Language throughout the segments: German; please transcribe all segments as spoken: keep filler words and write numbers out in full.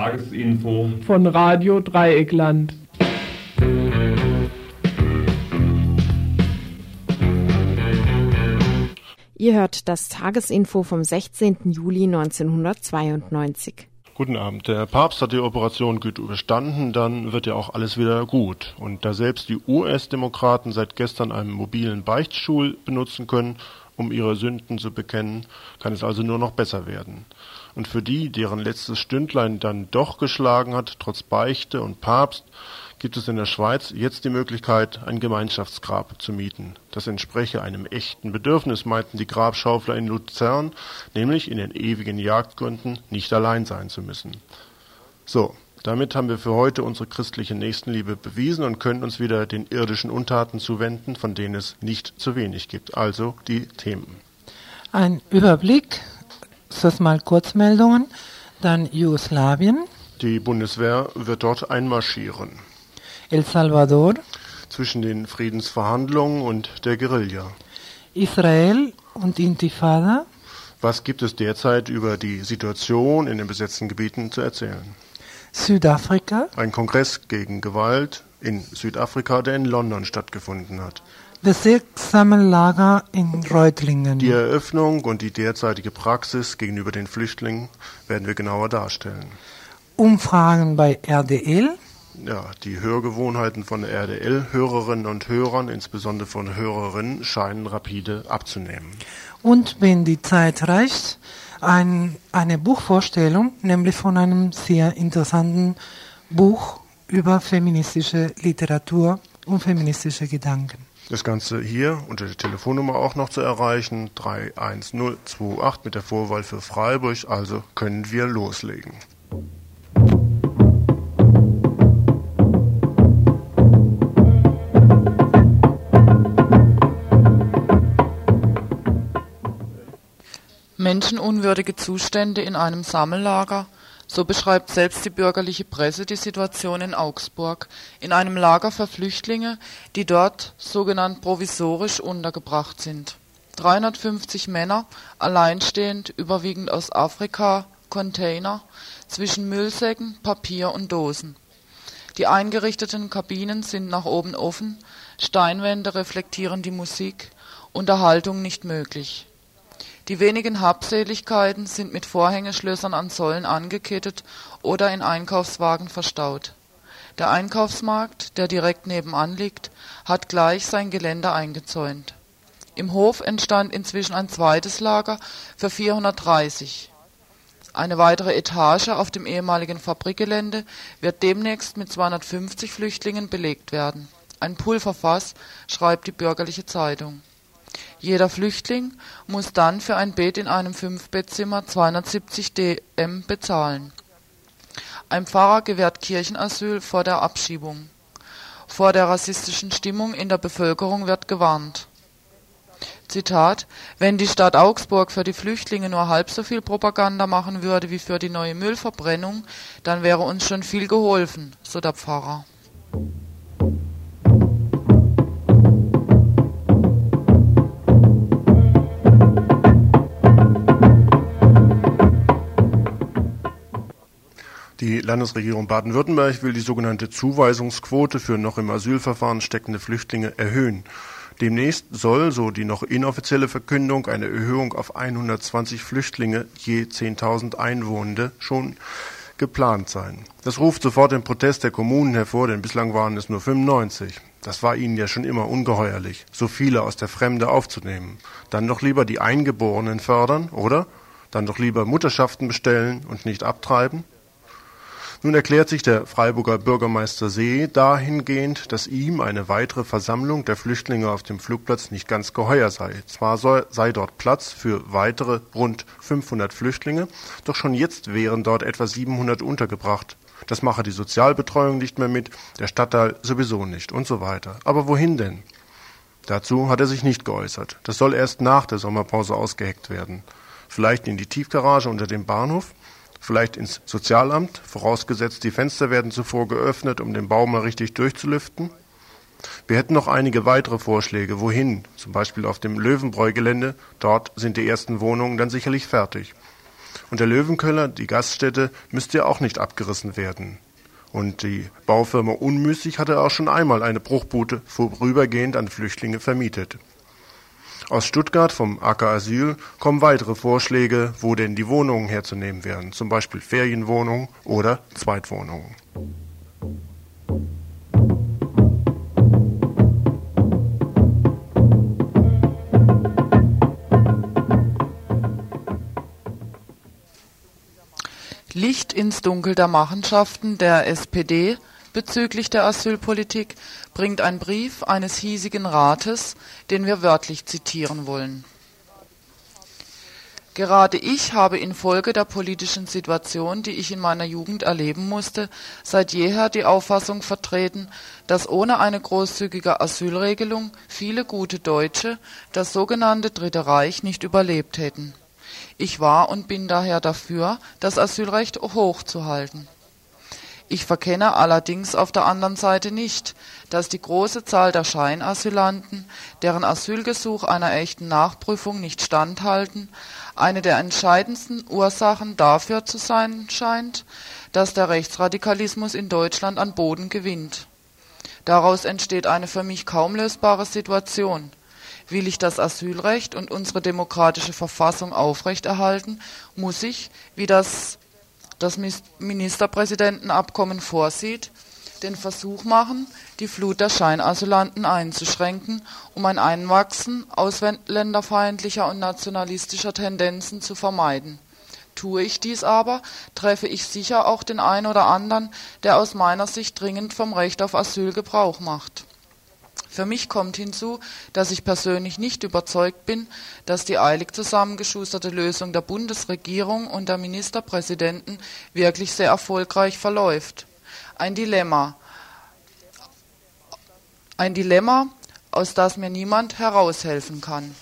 Tagesinfo von Radio Dreieckland. Ihr hört das Tagesinfo vom sechzehnten Juli neunzehnhundertzweiundneunzig. Guten Abend. Der Papst hat die Operation gut überstanden, dann wird ja auch alles wieder gut. Und da selbst die U S-Demokraten seit gestern einen mobilen Beichtstuhl benutzen können, um ihre Sünden zu bekennen, kann es also nur noch besser werden. Und für die, deren letztes Stündlein dann doch geschlagen hat, trotz Beichte und Papst, gibt es in der Schweiz jetzt die Möglichkeit, ein Gemeinschaftsgrab zu mieten. Das entspreche einem echten Bedürfnis, meinten die Grabschaufler in Luzern, nämlich in den ewigen Jagdgründen nicht allein sein zu müssen. So, damit haben wir für heute unsere christliche Nächstenliebe bewiesen und können uns wieder den irdischen Untaten zuwenden, von denen es nicht zu wenig gibt. Also die Themen. Ein Überblick, das mal Kurzmeldungen, dann Jugoslawien. Die Bundeswehr wird dort einmarschieren. El Salvador. Zwischen den Friedensverhandlungen und der Guerilla. Israel und Intifada. Was gibt es derzeit über die Situation in den besetzten Gebieten zu erzählen? Südafrika. Ein Kongress gegen Gewalt in Südafrika, der in London stattgefunden hat. Bezirkssammellager in Reutlingen. Die Eröffnung und die derzeitige Praxis gegenüber den Flüchtlingen werden wir genauer darstellen. Umfragen bei R D L. Ja, die Hörgewohnheiten von R D L-Hörerinnen und Hörern, insbesondere von Hörerinnen, scheinen rapide abzunehmen. Und wenn die Zeit reicht, ein, eine Buchvorstellung, nämlich von einem sehr interessanten Buch über feministische Literatur und feministische Gedanken. Das Ganze hier unter der Telefonnummer auch noch zu erreichen, drei eins null zwei acht mit der Vorwahl für Freiburg, also können wir loslegen. Menschenunwürdige Zustände in einem Sammellager, so beschreibt selbst die bürgerliche Presse die Situation in Augsburg, in einem Lager für Flüchtlinge, die dort sogenannt provisorisch untergebracht sind. dreihundertfünfzig Männer, alleinstehend, überwiegend aus Afrika, Container, zwischen Müllsäcken, Papier und Dosen. Die eingerichteten Kabinen sind nach oben offen, Steinwände reflektieren die Musik, Unterhaltung nicht möglich. Die wenigen Habseligkeiten sind mit Vorhängeschlössern an Säulen angekettet oder in Einkaufswagen verstaut. Der Einkaufsmarkt, der direkt nebenan liegt, hat gleich sein Geländer eingezäunt. Im Hof entstand inzwischen ein zweites Lager für vierhundertdreißig. Eine weitere Etage auf dem ehemaligen Fabrikgelände wird demnächst mit zweihundertfünfzig Flüchtlingen belegt werden. Ein Pulverfass, schreibt die bürgerliche Zeitung. Jeder Flüchtling muss dann für ein Bett in einem Fünf-Bettzimmer zweihundertsiebzig D M bezahlen. Ein Pfarrer gewährt Kirchenasyl vor der Abschiebung. Vor der rassistischen Stimmung in der Bevölkerung wird gewarnt. Zitat: Wenn die Stadt Augsburg für die Flüchtlinge nur halb so viel Propaganda machen würde wie für die neue Müllverbrennung, dann wäre uns schon viel geholfen, so der Pfarrer. Die Landesregierung Baden-Württemberg will die sogenannte Zuweisungsquote für noch im Asylverfahren steckende Flüchtlinge erhöhen. Demnächst soll, so die noch inoffizielle Verkündung, eine Erhöhung auf hundertzwanzig Flüchtlinge je zehntausend Einwohner schon geplant sein. Das ruft sofort den Protest der Kommunen hervor, denn bislang waren es nur fünfundneunzig. Das war ihnen ja schon immer ungeheuerlich, so viele aus der Fremde aufzunehmen. Dann doch lieber die Eingeborenen fördern, oder? Dann doch lieber Mutterschaften bestellen und nicht abtreiben? Nun erklärt sich der Freiburger Bürgermeister See dahingehend, dass ihm eine weitere Versammlung der Flüchtlinge auf dem Flugplatz nicht ganz geheuer sei. Zwar sei dort Platz für weitere rund fünfhundert Flüchtlinge, doch schon jetzt wären dort etwa siebenhundert untergebracht. Das mache die Sozialbetreuung nicht mehr mit, der Stadtteil sowieso nicht und so weiter. Aber wohin denn? Dazu hat er sich nicht geäußert. Das soll erst nach der Sommerpause ausgeheckt werden. Vielleicht in die Tiefgarage unter dem Bahnhof? Vielleicht ins Sozialamt, vorausgesetzt die Fenster werden zuvor geöffnet, um den Bau mal richtig durchzulüften. Wir hätten noch einige weitere Vorschläge. Wohin? Zum Beispiel auf dem Löwenbräu-Gelände. Dort sind die ersten Wohnungen dann sicherlich fertig. Und der Löwenkeller, die Gaststätte, müsste ja auch nicht abgerissen werden. Und die Baufirma Unmüßig hatte auch schon einmal eine Bruchbude vorübergehend an Flüchtlinge vermietet. Aus Stuttgart vom Acker Asyl kommen weitere Vorschläge, wo denn die Wohnungen herzunehmen wären, zum Beispiel Ferienwohnungen oder Zweitwohnungen. Licht ins Dunkel der Machenschaften der S P D bezüglich der Asylpolitik bringt ein Brief eines hiesigen Rates, den wir wörtlich zitieren wollen. Gerade ich habe infolge der politischen Situation, die ich in meiner Jugend erleben musste, seit jeher die Auffassung vertreten, dass ohne eine großzügige Asylregelung viele gute Deutsche das sogenannte Dritte Reich nicht überlebt hätten. Ich war und bin daher dafür, das Asylrecht hochzuhalten. Ich verkenne allerdings auf der anderen Seite nicht, dass die große Zahl der Scheinasylanten, deren Asylgesuch einer echten Nachprüfung nicht standhalten, eine der entscheidendsten Ursachen dafür zu sein scheint, dass der Rechtsradikalismus in Deutschland an Boden gewinnt. Daraus entsteht eine für mich kaum lösbare Situation. Will ich das Asylrecht und unsere demokratische Verfassung aufrechterhalten, muss ich, wie das das Ministerpräsidentenabkommen vorsieht, den Versuch machen, die Flut der Scheinasylanten einzuschränken, um ein Einwachsen ausländerfeindlicher und nationalistischer Tendenzen zu vermeiden. Tue ich dies aber, treffe ich sicher auch den einen oder anderen, der aus meiner Sicht dringend vom Recht auf Asyl Gebrauch macht. Für mich kommt hinzu, dass ich persönlich nicht überzeugt bin, dass die eilig zusammengeschusterte Lösung der Bundesregierung und der Ministerpräsidenten wirklich sehr erfolgreich verläuft. Ein Dilemma. Ein Dilemma, aus das mir niemand heraushelfen kann.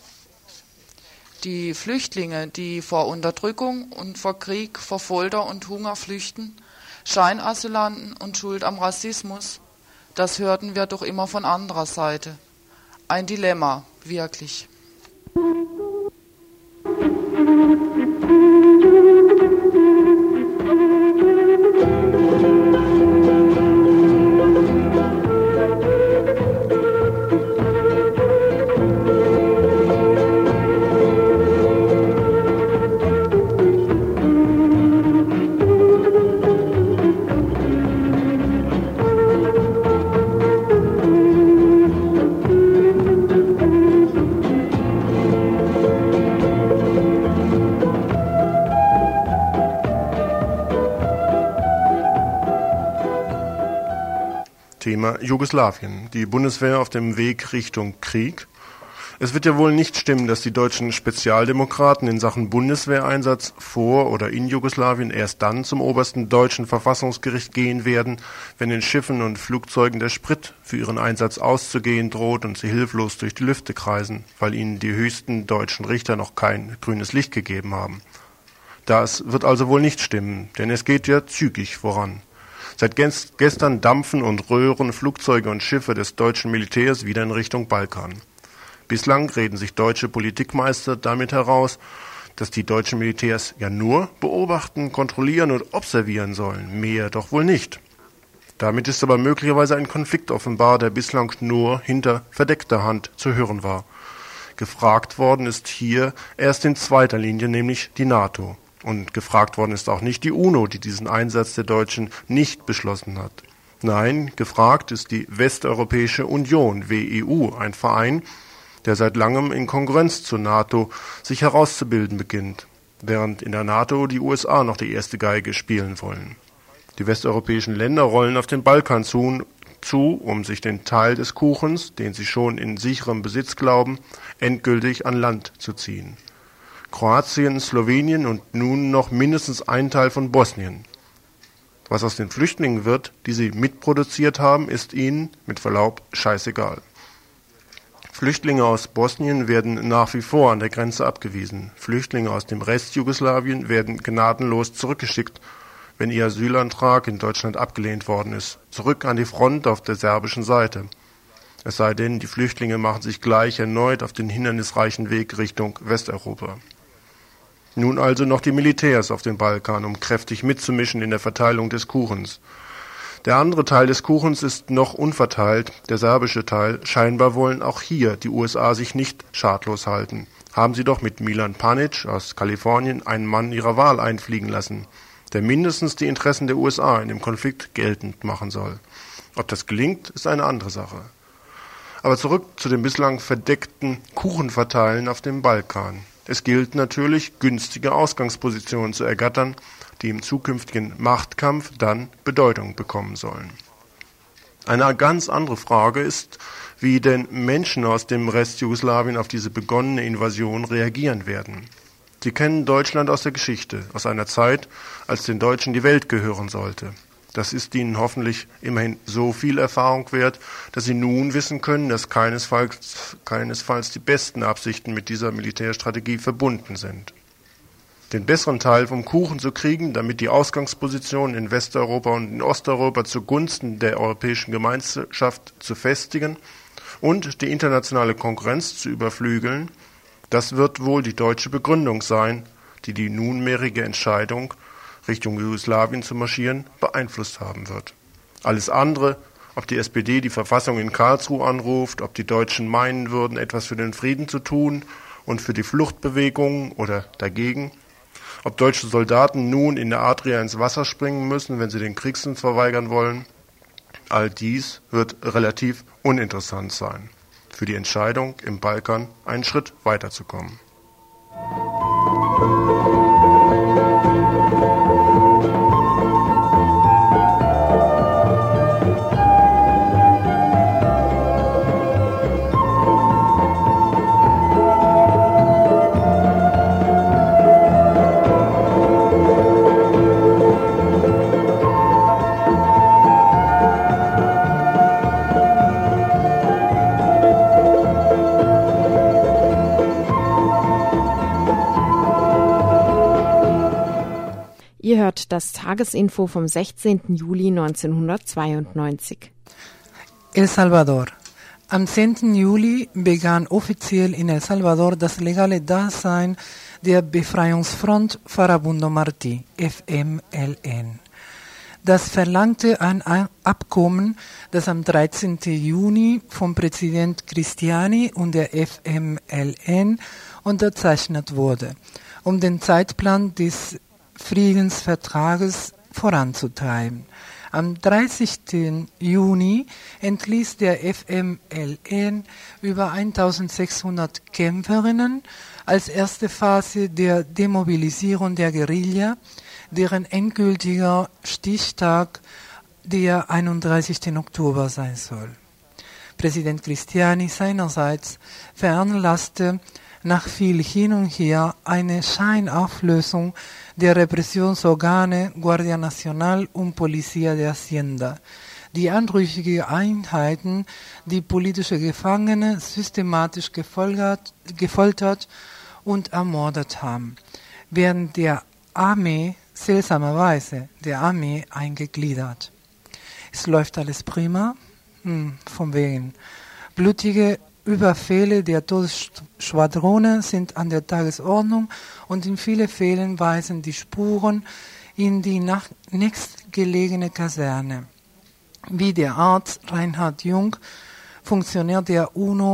Die Flüchtlinge, die vor Unterdrückung und vor Krieg, vor Folter und Hunger flüchten, Scheinasylanten und Schuld am Rassismus, das hörten wir doch immer von anderer Seite. Ein Dilemma, wirklich. Thema Jugoslawien, die Bundeswehr auf dem Weg Richtung Krieg. Es wird ja wohl nicht stimmen, dass die deutschen Spezialdemokraten in Sachen Bundeswehreinsatz vor oder in Jugoslawien erst dann zum obersten deutschen Verfassungsgericht gehen werden, wenn den Schiffen und Flugzeugen der Sprit für ihren Einsatz auszugehen droht und sie hilflos durch die Lüfte kreisen, weil ihnen die höchsten deutschen Richter noch kein grünes Licht gegeben haben. Das wird also wohl nicht stimmen, denn es geht ja zügig voran. Seit gestern dampfen und röhren Flugzeuge und Schiffe des deutschen Militärs wieder in Richtung Balkan. Bislang reden sich deutsche Politikmeister damit heraus, dass die deutschen Militärs ja nur beobachten, kontrollieren und observieren sollen, mehr doch wohl nicht. Damit ist aber möglicherweise ein Konflikt offenbar, der bislang nur hinter verdeckter Hand zu hören war. Gefragt worden ist hier erst in zweiter Linie, nämlich die NATO. Und gefragt worden ist auch nicht die UNO, die diesen Einsatz der Deutschen nicht beschlossen hat. Nein, gefragt ist die Westeuropäische Union, W E U, ein Verein, der seit langem in Konkurrenz zur NATO sich herauszubilden beginnt, während in der NATO die U S A noch die erste Geige spielen wollen. Die westeuropäischen Länder rollen auf den Balkan zu, zu, um sich den Teil des Kuchens, den sie schon in sicherem Besitz glauben, endgültig an Land zu ziehen. Kroatien, Slowenien und nun noch mindestens ein Teil von Bosnien. Was aus den Flüchtlingen wird, die sie mitproduziert haben, ist ihnen, mit Verlaub, scheißegal. Flüchtlinge aus Bosnien werden nach wie vor an der Grenze abgewiesen. Flüchtlinge aus dem Rest Jugoslawien werden gnadenlos zurückgeschickt, wenn ihr Asylantrag in Deutschland abgelehnt worden ist, zurück an die Front auf der serbischen Seite. Es sei denn, die Flüchtlinge machen sich gleich erneut auf den hindernisreichen Weg Richtung Westeuropa. Nun also noch die Militärs auf dem Balkan, um kräftig mitzumischen in der Verteilung des Kuchens. Der andere Teil des Kuchens ist noch unverteilt, der serbische Teil. Scheinbar wollen auch hier die U S A sich nicht schadlos halten. Haben sie doch mit Milan Panic aus Kalifornien einen Mann ihrer Wahl einfliegen lassen, der mindestens die Interessen der U S A in dem Konflikt geltend machen soll. Ob das gelingt, ist eine andere Sache. Aber zurück zu dem bislang verdeckten Kuchenverteilen auf dem Balkan. Es gilt natürlich, günstige Ausgangspositionen zu ergattern, die im zukünftigen Machtkampf dann Bedeutung bekommen sollen. Eine ganz andere Frage ist, wie denn Menschen aus dem Rest Jugoslawien auf diese begonnene Invasion reagieren werden. Sie kennen Deutschland aus der Geschichte, aus einer Zeit, als den Deutschen die Welt gehören sollte. Das ist ihnen hoffentlich immerhin so viel Erfahrung wert, dass sie nun wissen können, dass keinesfalls, keinesfalls die besten Absichten mit dieser Militärstrategie verbunden sind. Den besseren Teil vom Kuchen zu kriegen, damit die Ausgangspositionen in Westeuropa und in Osteuropa zugunsten der Europäischen Gemeinschaft zu festigen und die internationale Konkurrenz zu überflügeln, das wird wohl die deutsche Begründung sein, die die nunmehrige Entscheidung, Richtung Jugoslawien zu marschieren, beeinflusst haben wird. Alles andere, ob die S P D die Verfassung in Karlsruhe anruft, ob die Deutschen meinen würden, etwas für den Frieden zu tun und für die Fluchtbewegungen oder dagegen, ob deutsche Soldaten nun in der Adria ins Wasser springen müssen, wenn sie den Kriegsdienst verweigern wollen, all dies wird relativ uninteressant sein, für die Entscheidung, im Balkan einen Schritt weiterzukommen. Ihr hört das Tagesinfo vom sechzehnten Juli neunzehnhundertzweiundneunzig. El Salvador. Am zehnten Juli begann offiziell in El Salvador das legale Dasein der Befreiungsfront Farabundo Martí, F M L N. Das verlangte ein Abkommen, das am dreizehnten Juni vom Präsident Cristiani und der F M L N unterzeichnet wurde, um den Zeitplan des Friedensvertrages voranzutreiben. Am dreißigsten Juni entließ der F M L N über eintausendsechshundert Kämpferinnen als erste Phase der Demobilisierung der Guerilla, deren endgültiger Stichtag der einunddreißigsten Oktober sein soll. Präsident Cristiani seinerseits veranlasste nach viel hin und her eine Scheinauflösung der Repressionsorgane Guardia Nacional und Policía de Hacienda, die anrüchige Einheiten, die politische Gefangene systematisch gefoltert, gefoltert und ermordet haben, während der Armee, seltsamerweise der Armee, eingegliedert. Es läuft alles prima, hm, von wegen. Blutige Überfälle der Todesschwadrone sind an der Tagesordnung und in vielen Fällen weisen die Spuren in die nach nächstgelegene Kaserne. Wie der Arzt Reinhard Jung, Funktionär der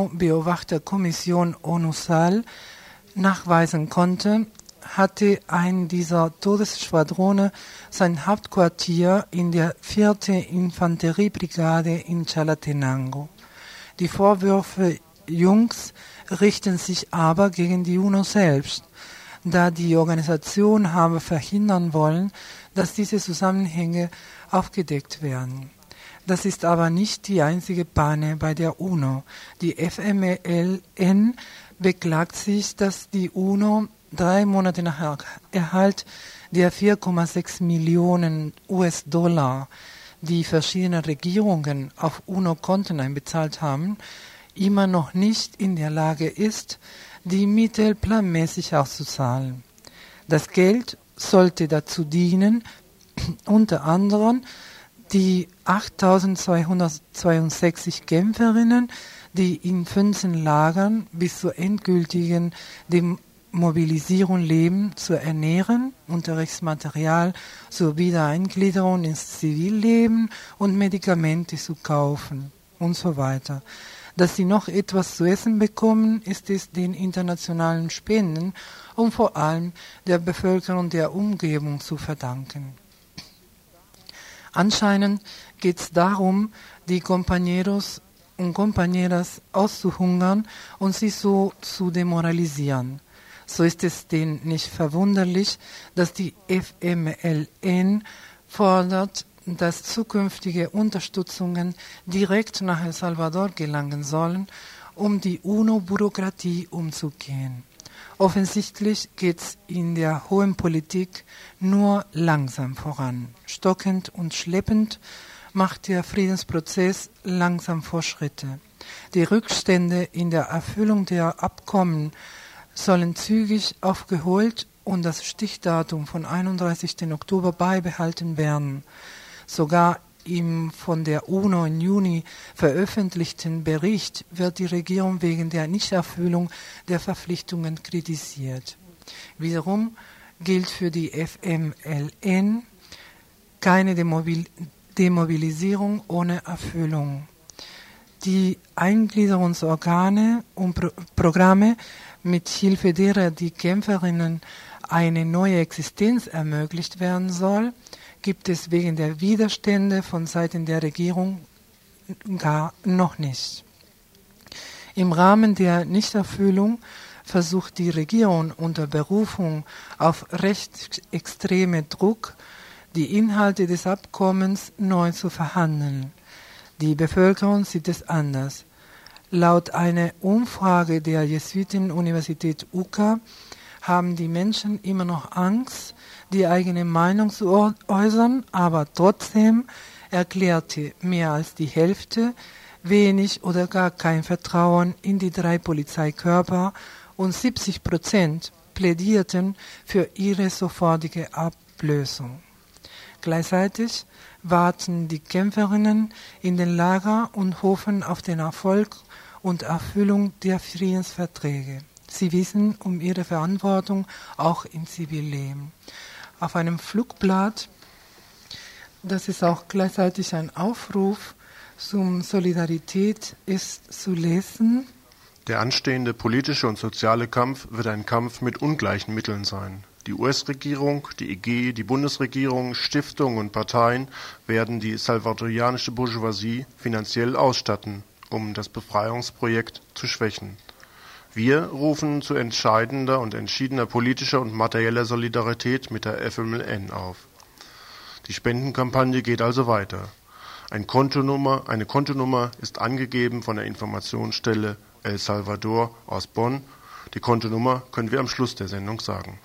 UNO-Beobachterkommission ONUSAL, nachweisen konnte, hatte ein dieser Todesschwadrone sein Hauptquartier in der vierten Infanteriebrigade in Chalatenango. Die Vorwürfe Jungs richten sich aber gegen die UNO selbst, da die Organisation habe verhindern wollen, dass diese Zusammenhänge aufgedeckt werden. Das ist aber nicht die einzige Panne bei der UNO. Die F M L N beklagt sich, dass die UNO drei Monate nach Erhalt der vier Komma sechs Millionen U S-Dollar, die verschiedene Regierungen auf UNO-Konten einbezahlt haben, immer noch nicht in der Lage ist, die Mittel planmäßig auszuzahlen. Das Geld sollte dazu dienen, unter anderem die achttausendzweihundertzweiundsechzig Kämpferinnen, die in fünfzehn Lagern bis zur endgültigen Mobilisierung Leben zu ernähren, Unterrichtsmaterial zur Wiedereingliederung ins Zivilleben und Medikamente zu kaufen und so weiter. Dass sie noch etwas zu essen bekommen, ist es den internationalen Spenden und vor allem der Bevölkerung der Umgebung zu verdanken. Anscheinend geht es darum, die Compañeros und Compañeras auszuhungern und sie so zu demoralisieren. So ist es denn nicht verwunderlich, dass die F M L N fordert, dass zukünftige Unterstützungen direkt nach El Salvador gelangen sollen, um die UNO-Bürokratie umzugehen. Offensichtlich geht es in der hohen Politik nur langsam voran. Stockend und schleppend macht der Friedensprozess langsam Fortschritte. Die Rückstände in der Erfüllung der Abkommen sollen zügig aufgeholt und das Stichdatum von einunddreißigsten Oktober beibehalten werden. Sogar im von der UNO im Juni veröffentlichten Bericht wird die Regierung wegen der Nichterfüllung der Verpflichtungen kritisiert. Wiederum gilt für die F M L N keine Demobil- Demobilisierung ohne Erfüllung. Die Eingliederungsorgane und Pro- Programme, mit Hilfe derer die Kämpferinnen eine neue Existenz ermöglicht werden soll, gibt es wegen der Widerstände von Seiten der Regierung gar noch nicht. Im Rahmen der Nichterfüllung versucht die Regierung unter Berufung auf rechtsextreme Druck, die Inhalte des Abkommens neu zu verhandeln. Die Bevölkerung sieht es anders. Laut einer Umfrage der Jesuitenuniversität U C A haben die Menschen immer noch Angst, die eigene Meinung zu äußern, aber trotzdem erklärte mehr als die Hälfte wenig oder gar kein Vertrauen in die drei Polizeikörper und siebzig Prozent plädierten für ihre sofortige Ablösung. Gleichzeitig warten die Kämpferinnen in den Lager und hoffen auf den Erfolg und Erfüllung der Friedensverträge. Sie wissen um ihre Verantwortung auch im Zivilleben. Auf einem Flugblatt, das ist auch gleichzeitig ein Aufruf zum Solidarität, ist zu lesen: Der anstehende politische und soziale Kampf wird ein Kampf mit ungleichen Mitteln sein. Die U S-Regierung, die I G, die Bundesregierung, Stiftungen und Parteien werden die salvadorianische Bourgeoisie finanziell ausstatten, um das Befreiungsprojekt zu schwächen. Wir rufen zu entscheidender und entschiedener politischer und materieller Solidarität mit der F M L N auf. Die Spendenkampagne geht also weiter. Ein Kontonummer, eine Kontonummer ist angegeben von der Informationsstelle El Salvador aus Bonn. Die Kontonummer können wir am Schluss der Sendung sagen.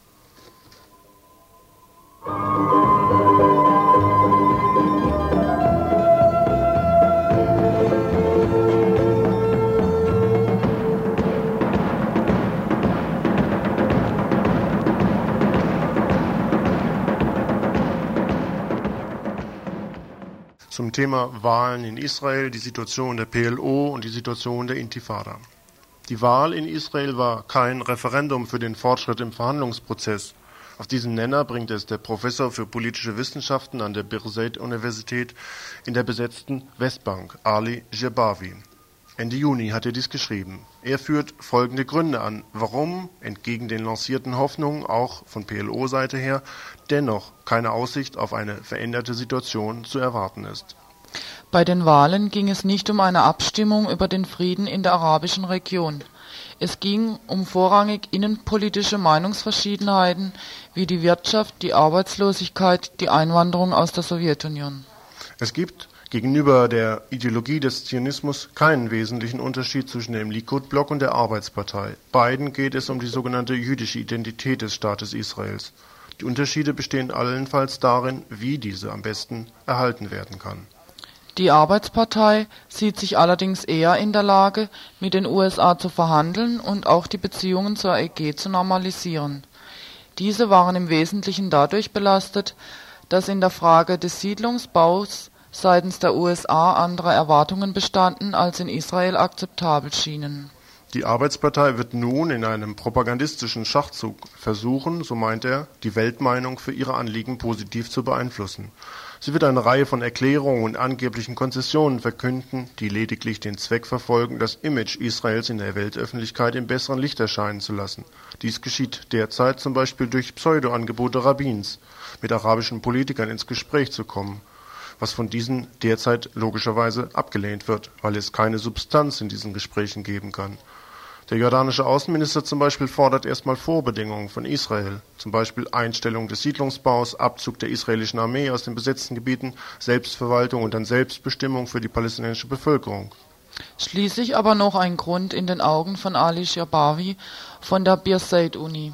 Zum Thema Wahlen in Israel, die Situation der P L O und die Situation der Intifada. Die Wahl in Israel war kein Referendum für den Fortschritt im Verhandlungsprozess. Auf diesen Nenner bringt es der Professor für politische Wissenschaften an der Birzeit-Universität in der besetzten Westbank, Ali Gerbawi. Ende Juni hat er dies geschrieben. Er führt folgende Gründe an, warum, entgegen den lancierten Hoffnungen, auch von P L O-Seite her, dennoch keine Aussicht auf eine veränderte Situation zu erwarten ist. Bei den Wahlen ging es nicht um eine Abstimmung über den Frieden in der arabischen Region. Es ging um vorrangig innenpolitische Meinungsverschiedenheiten wie die Wirtschaft, die Arbeitslosigkeit, die Einwanderung aus der Sowjetunion. Es gibt gegenüber der Ideologie des Zionismus keinen wesentlichen Unterschied zwischen dem Likud-Block und der Arbeitspartei. Beiden geht es um die sogenannte jüdische Identität des Staates Israels. Die Unterschiede bestehen allenfalls darin, wie diese am besten erhalten werden kann. Die Arbeitspartei sieht sich allerdings eher in der Lage, mit den U S A zu verhandeln und auch die Beziehungen zur E G zu normalisieren. Diese waren im Wesentlichen dadurch belastet, dass in der Frage des Siedlungsbaus seitens der U S A andere Erwartungen bestanden, als in Israel akzeptabel schienen. Die Arbeitspartei wird nun in einem propagandistischen Schachzug versuchen, so meint er, die Weltmeinung für ihre Anliegen positiv zu beeinflussen. Sie wird eine Reihe von Erklärungen und angeblichen Konzessionen verkünden, die lediglich den Zweck verfolgen, das Image Israels in der Weltöffentlichkeit im besseren Licht erscheinen zu lassen. Dies geschieht derzeit zum Beispiel durch Pseudo-Angebote Rabbins, mit arabischen Politikern ins Gespräch zu kommen, was von diesen derzeit logischerweise abgelehnt wird, weil es keine Substanz in diesen Gesprächen geben kann. Der jordanische Außenminister zum Beispiel fordert erstmal Vorbedingungen von Israel, zum Beispiel Einstellung des Siedlungsbaus, Abzug der israelischen Armee aus den besetzten Gebieten, Selbstverwaltung und dann Selbstbestimmung für die palästinensische Bevölkerung. Schließlich aber noch ein Grund in den Augen von Ali Sherbawi von der Birzeit-Uni,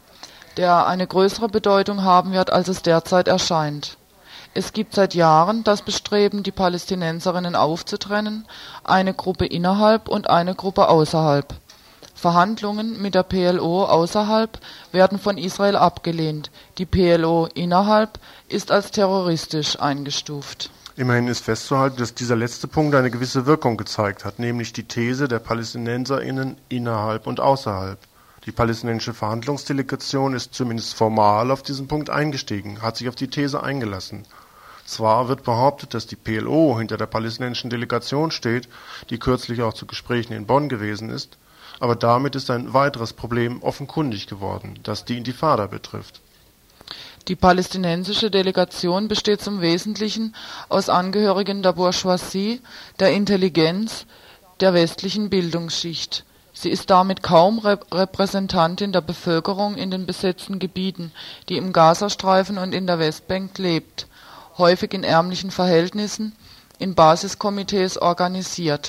der eine größere Bedeutung haben wird, als es derzeit erscheint. Es gibt seit Jahren das Bestreben, die Palästinenserinnen aufzutrennen, eine Gruppe innerhalb und eine Gruppe außerhalb. Verhandlungen mit der P L O außerhalb werden von Israel abgelehnt. Die P L O innerhalb ist als terroristisch eingestuft. Immerhin ist festzuhalten, dass dieser letzte Punkt eine gewisse Wirkung gezeigt hat, nämlich die These der PalästinenserInnen innerhalb und außerhalb. Die palästinensische Verhandlungsdelegation ist zumindest formal auf diesen Punkt eingestiegen, hat sich auf die These eingelassen. Zwar wird behauptet, dass die P L O hinter der palästinensischen Delegation steht, die kürzlich auch zu Gesprächen in Bonn gewesen ist, aber damit ist ein weiteres Problem offenkundig geworden, das die Intifada betrifft. Die palästinensische Delegation besteht zum Wesentlichen aus Angehörigen der Bourgeoisie, der Intelligenz, der westlichen Bildungsschicht. Sie ist damit kaum Rep- Repräsentantin der Bevölkerung in den besetzten Gebieten, die im Gazastreifen und in der Westbank lebt, häufig in ärmlichen Verhältnissen, in Basiskomitees organisiert.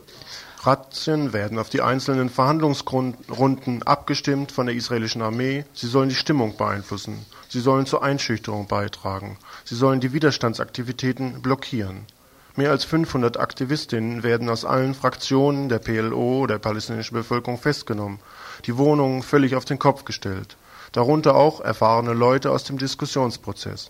Razzien werden auf die einzelnen Verhandlungsrunden abgestimmt von der israelischen Armee. Sie sollen die Stimmung beeinflussen. Sie sollen zur Einschüchterung beitragen. Sie sollen die Widerstandsaktivitäten blockieren. Mehr als fünfhundert Aktivistinnen werden aus allen Fraktionen der P L O, der palästinensischen Bevölkerung, festgenommen, die Wohnungen völlig auf den Kopf gestellt. Darunter auch erfahrene Leute aus dem Diskussionsprozess.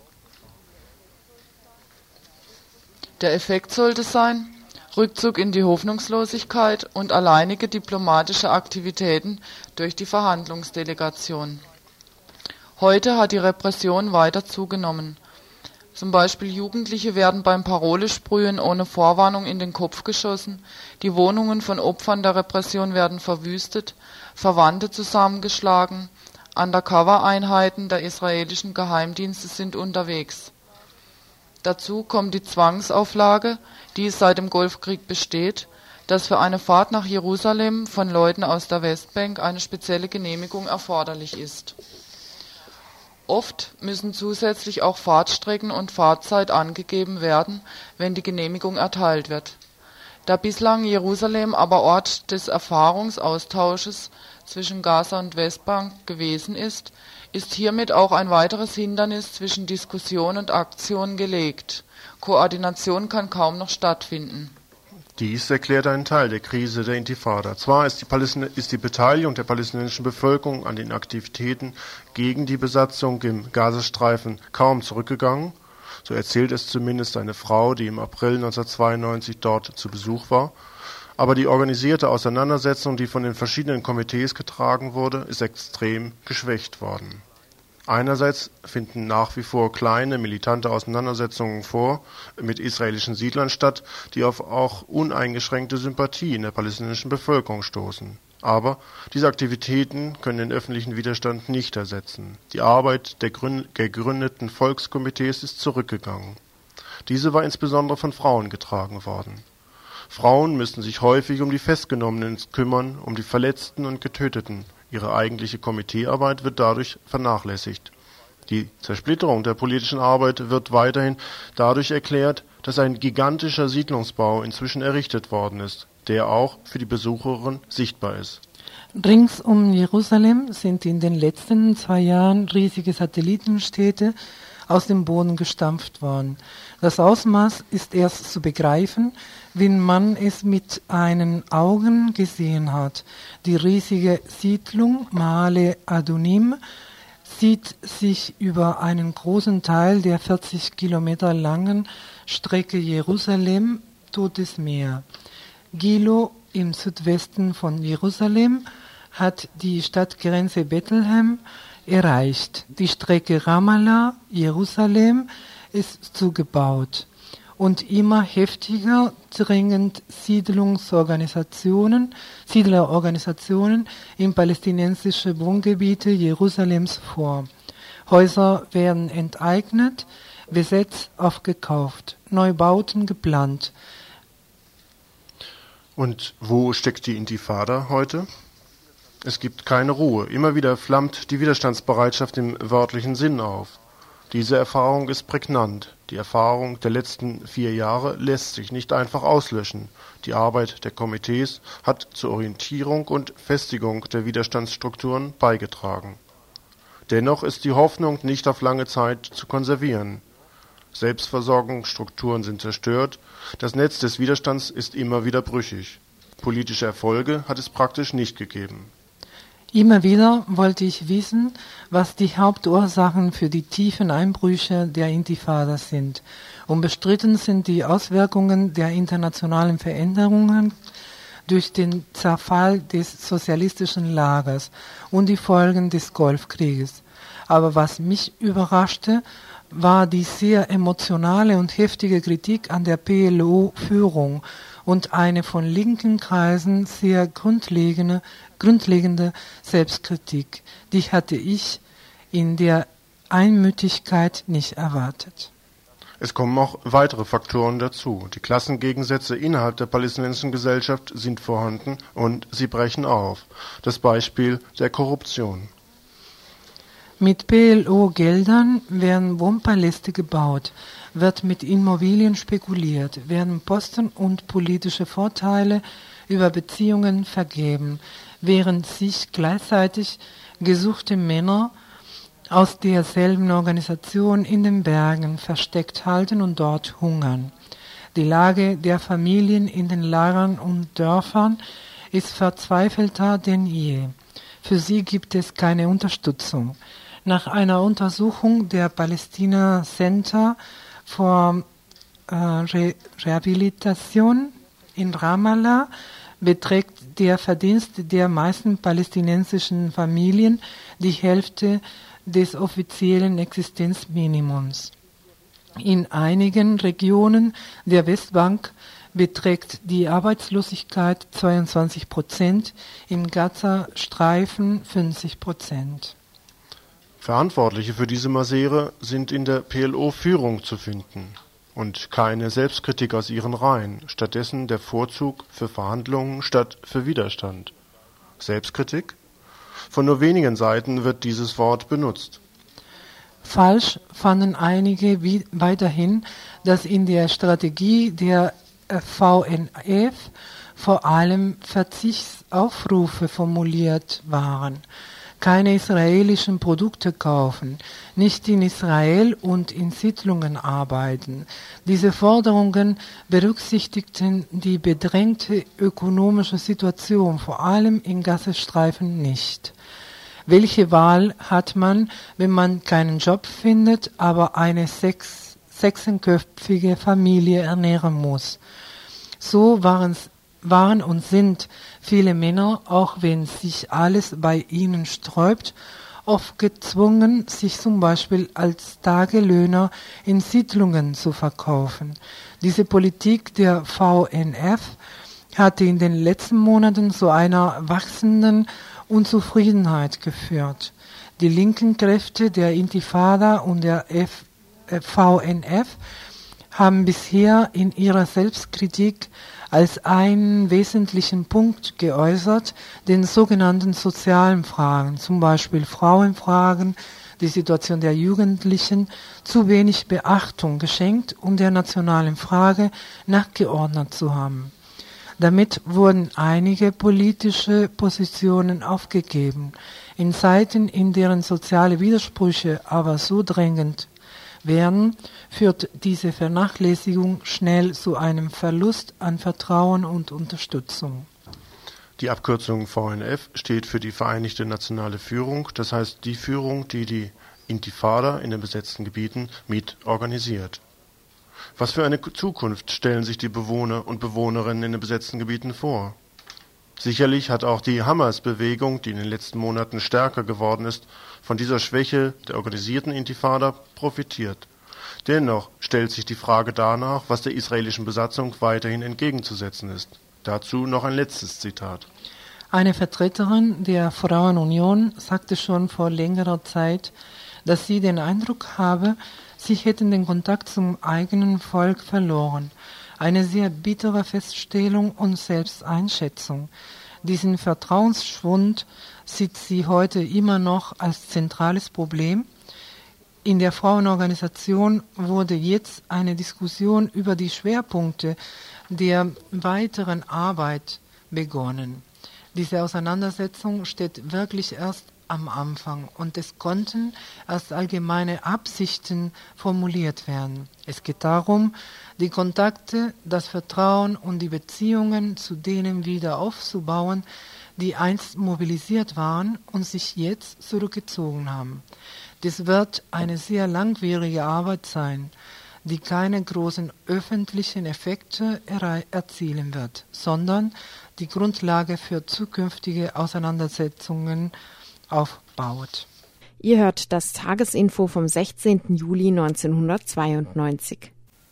Der Effekt sollte sein: Rückzug in die Hoffnungslosigkeit und alleinige diplomatische Aktivitäten durch die Verhandlungsdelegation. Heute hat die Repression weiter zugenommen. Zum Beispiel Jugendliche werden beim Parolesprühen ohne Vorwarnung in den Kopf geschossen, die Wohnungen von Opfern der Repression werden verwüstet, Verwandte zusammengeschlagen, Undercover-Einheiten der israelischen Geheimdienste sind unterwegs. Dazu kommt die Zwangsauflage, die seit dem Golfkrieg besteht, dass für eine Fahrt nach Jerusalem von Leuten aus der Westbank eine spezielle Genehmigung erforderlich ist. Oft müssen zusätzlich auch Fahrtstrecken und Fahrzeit angegeben werden, wenn die Genehmigung erteilt wird. Da bislang Jerusalem aber Ort des Erfahrungsaustausches zwischen Gaza und Westbank gewesen ist, ist hiermit auch ein weiteres Hindernis zwischen Diskussion und Aktion gelegt. Koordination kann kaum noch stattfinden. Dies erklärt einen Teil der Krise der Intifada. Zwar ist die, Palästin- ist die Beteiligung der palästinensischen Bevölkerung an den Aktivitäten gegen die Besatzung im Gazastreifen kaum zurückgegangen, so erzählt es zumindest eine Frau, die im April neunzehnhundertzweiundneunzig dort zu Besuch war, aber die organisierte Auseinandersetzung, die von den verschiedenen Komitees getragen wurde, ist extrem geschwächt worden. Einerseits finden nach wie vor kleine, militante Auseinandersetzungen vor mit israelischen Siedlern statt, die auf auch uneingeschränkte Sympathie in der palästinensischen Bevölkerung stoßen. Aber diese Aktivitäten können den öffentlichen Widerstand nicht ersetzen. Die Arbeit der gegründeten Volkskomitees ist zurückgegangen. Diese war insbesondere von Frauen getragen worden. Frauen müssen sich häufig um die Festgenommenen kümmern, um die Verletzten und Getöteten. Ihre eigentliche Komiteearbeit wird dadurch vernachlässigt. Die Zersplitterung der politischen Arbeit wird weiterhin dadurch erklärt, dass ein gigantischer Siedlungsbau inzwischen errichtet worden ist, der auch für die Besucherin sichtbar ist. Rings um Jerusalem sind in den letzten zwei Jahren riesige Satellitenstädte aus dem Boden gestampft worden. Das Ausmaß ist erst zu begreifen, wenn man es mit einen Augen gesehen hat. Die riesige Siedlung Maale Adunim zieht sich über einen großen Teil der vierzig Kilometer langen Strecke Jerusalem Totes Meer. Gilo im Südwesten von Jerusalem hat die Stadtgrenze Bethlehem erreicht. Die Strecke Ramallah-Jerusalem ist zugebaut. Und immer heftiger dringen Siedlungsorganisationen, Siedlerorganisationen in palästinensische Wohngebiete Jerusalems vor. Häuser werden enteignet, besetzt, aufgekauft, Neubauten geplant. Und wo steckt die Intifada heute? Es gibt keine Ruhe. Immer wieder flammt die Widerstandsbereitschaft im wörtlichen Sinn auf. Diese Erfahrung ist prägnant. Die Erfahrung der letzten vier Jahre lässt sich nicht einfach auslöschen. Die Arbeit der Komitees hat zur Orientierung und Festigung der Widerstandsstrukturen beigetragen. Dennoch ist die Hoffnung nicht auf lange Zeit zu konservieren. Selbstversorgungsstrukturen sind zerstört, das Netz des Widerstands ist immer wieder brüchig. Politische Erfolge hat es praktisch nicht gegeben. Immer wieder wollte ich wissen, was die Hauptursachen für die tiefen Einbrüche der Intifada sind. Unbestritten sind die Auswirkungen der internationalen Veränderungen durch den Zerfall des sozialistischen Lagers und die Folgen des Golfkrieges. Aber was mich überraschte, war die sehr emotionale und heftige Kritik an der P L O-Führung und eine von linken Kreisen sehr grundlegende, grundlegende Selbstkritik. Die hatte ich in der Einmütigkeit nicht erwartet. Es kommen auch weitere Faktoren dazu. Die Klassengegensätze innerhalb der palästinensischen Gesellschaft sind vorhanden und sie brechen auf. Das Beispiel der Korruption. Mit P L O-Geldern werden Wohnpaläste gebaut, wird mit Immobilien spekuliert, werden Posten und politische Vorteile über Beziehungen vergeben, während sich gleichzeitig gesuchte Männer aus derselben Organisation in den Bergen versteckt halten und dort hungern. Die Lage der Familien in den Lagern und Dörfern ist verzweifelter denn je. Für sie gibt es keine Unterstützung. Nach einer Untersuchung der Palästina Center for äh, Re- Rehabilitation in Ramallah beträgt der Verdienst der meisten palästinensischen Familien die Hälfte des offiziellen Existenzminimums. In einigen Regionen der Westbank beträgt die Arbeitslosigkeit zweiundzwanzig Prozent, im Gaza-Streifen fünfzig Prozent. Verantwortliche für diese Misere sind in der P L O-Führung zu finden und keine Selbstkritik aus ihren Reihen, stattdessen der Vorzug für Verhandlungen statt für Widerstand. Selbstkritik? Von nur wenigen Seiten wird dieses Wort benutzt. Falsch fanden einige wie weiterhin, dass in der Strategie der V N F vor allem Verzichtsaufrufe formuliert waren. Keine israelischen Produkte kaufen, nicht in Israel und in Siedlungen arbeiten. Diese Forderungen berücksichtigten die bedrängte ökonomische Situation, vor allem in Gazastreifen, nicht. Welche Wahl hat man, wenn man keinen Job findet, aber eine sechs, sechsköpfige Familie ernähren muss? So waren's waren und sind viele Männer, auch wenn sich alles bei ihnen sträubt, oft gezwungen, sich zum Beispiel als Tagelöhner in Siedlungen zu verkaufen. Diese Politik der V N F hatte in den letzten Monaten zu einer wachsenden Unzufriedenheit geführt. Die linken Kräfte der Intifada und der F- äh, V N F haben bisher in ihrer Selbstkritik als einen wesentlichen Punkt geäußert, den sogenannten sozialen Fragen, zum Beispiel Frauenfragen, die Situation der Jugendlichen, zu wenig Beachtung geschenkt und der nationalen Frage nachgeordnet zu haben. Damit wurden einige politische Positionen aufgegeben. In Zeiten, in deren soziale Widersprüche aber so drängend werden, führt diese Vernachlässigung schnell zu einem Verlust an Vertrauen und Unterstützung. Die Abkürzung V N F steht für die Vereinigte Nationale Führung, das heißt die Führung, die die Intifada in den besetzten Gebieten mit organisiert. Was für eine Zukunft stellen sich die Bewohner und Bewohnerinnen in den besetzten Gebieten vor? Sicherlich hat auch die Hamas-Bewegung, die in den letzten Monaten stärker geworden ist, von dieser Schwäche der organisierten Intifada profitiert. Dennoch stellt sich die Frage danach, was der israelischen Besatzung weiterhin entgegenzusetzen ist. Dazu noch ein letztes Zitat. Eine Vertreterin der Frauenunion sagte schon vor längerer Zeit, dass sie den Eindruck habe, sie hätten den Kontakt zum eigenen Volk verloren. Eine sehr bittere Feststellung und Selbsteinschätzung. Diesen Vertrauensschwund sieht sie heute immer noch als zentrales Problem. In der Frauenorganisation wurde jetzt eine Diskussion über die Schwerpunkte der weiteren Arbeit begonnen. Diese Auseinandersetzung steht wirklich erst am Anfang und es konnten erst allgemeine Absichten formuliert werden. Es geht darum, die Kontakte, das Vertrauen und die Beziehungen zu denen wieder aufzubauen, die einst mobilisiert waren und sich jetzt zurückgezogen haben. Das wird eine sehr langwierige Arbeit sein, die keine großen öffentlichen Effekte erzielen wird, sondern die Grundlage für zukünftige Auseinandersetzungen aufbaut. Ihr hört das Tagesinfo vom sechzehnten Juli neunzehnhundertzweiundneunzig.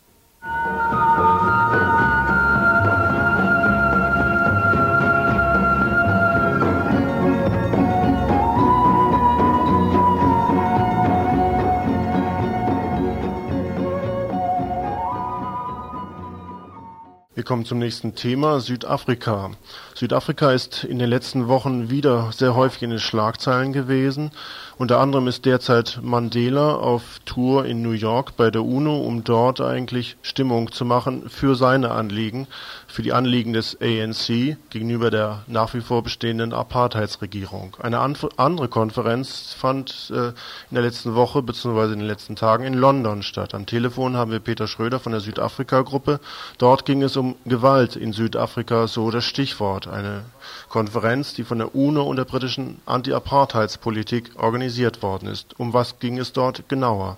Wir kommen zum nächsten Thema, Südafrika. Südafrika ist in den letzten Wochen wieder sehr häufig in den Schlagzeilen gewesen. Unter anderem ist derzeit Mandela auf Tour in New York bei der UNO, um dort eigentlich Stimmung zu machen für seine Anliegen, für die Anliegen des A N C gegenüber der nach wie vor bestehenden Apartheidsregierung. Eine andere Konferenz fand äh, in der letzten Woche bzw. in den letzten Tagen in London statt. Am Telefon haben wir Peter Schröder von der Südafrika-Gruppe. Dort ging es um Gewalt in Südafrika, so das Stichwort. Eine Konferenz, die von der UNO und der britischen Anti-Apartheidspolitik organisiert worden ist. Um was ging es dort genauer?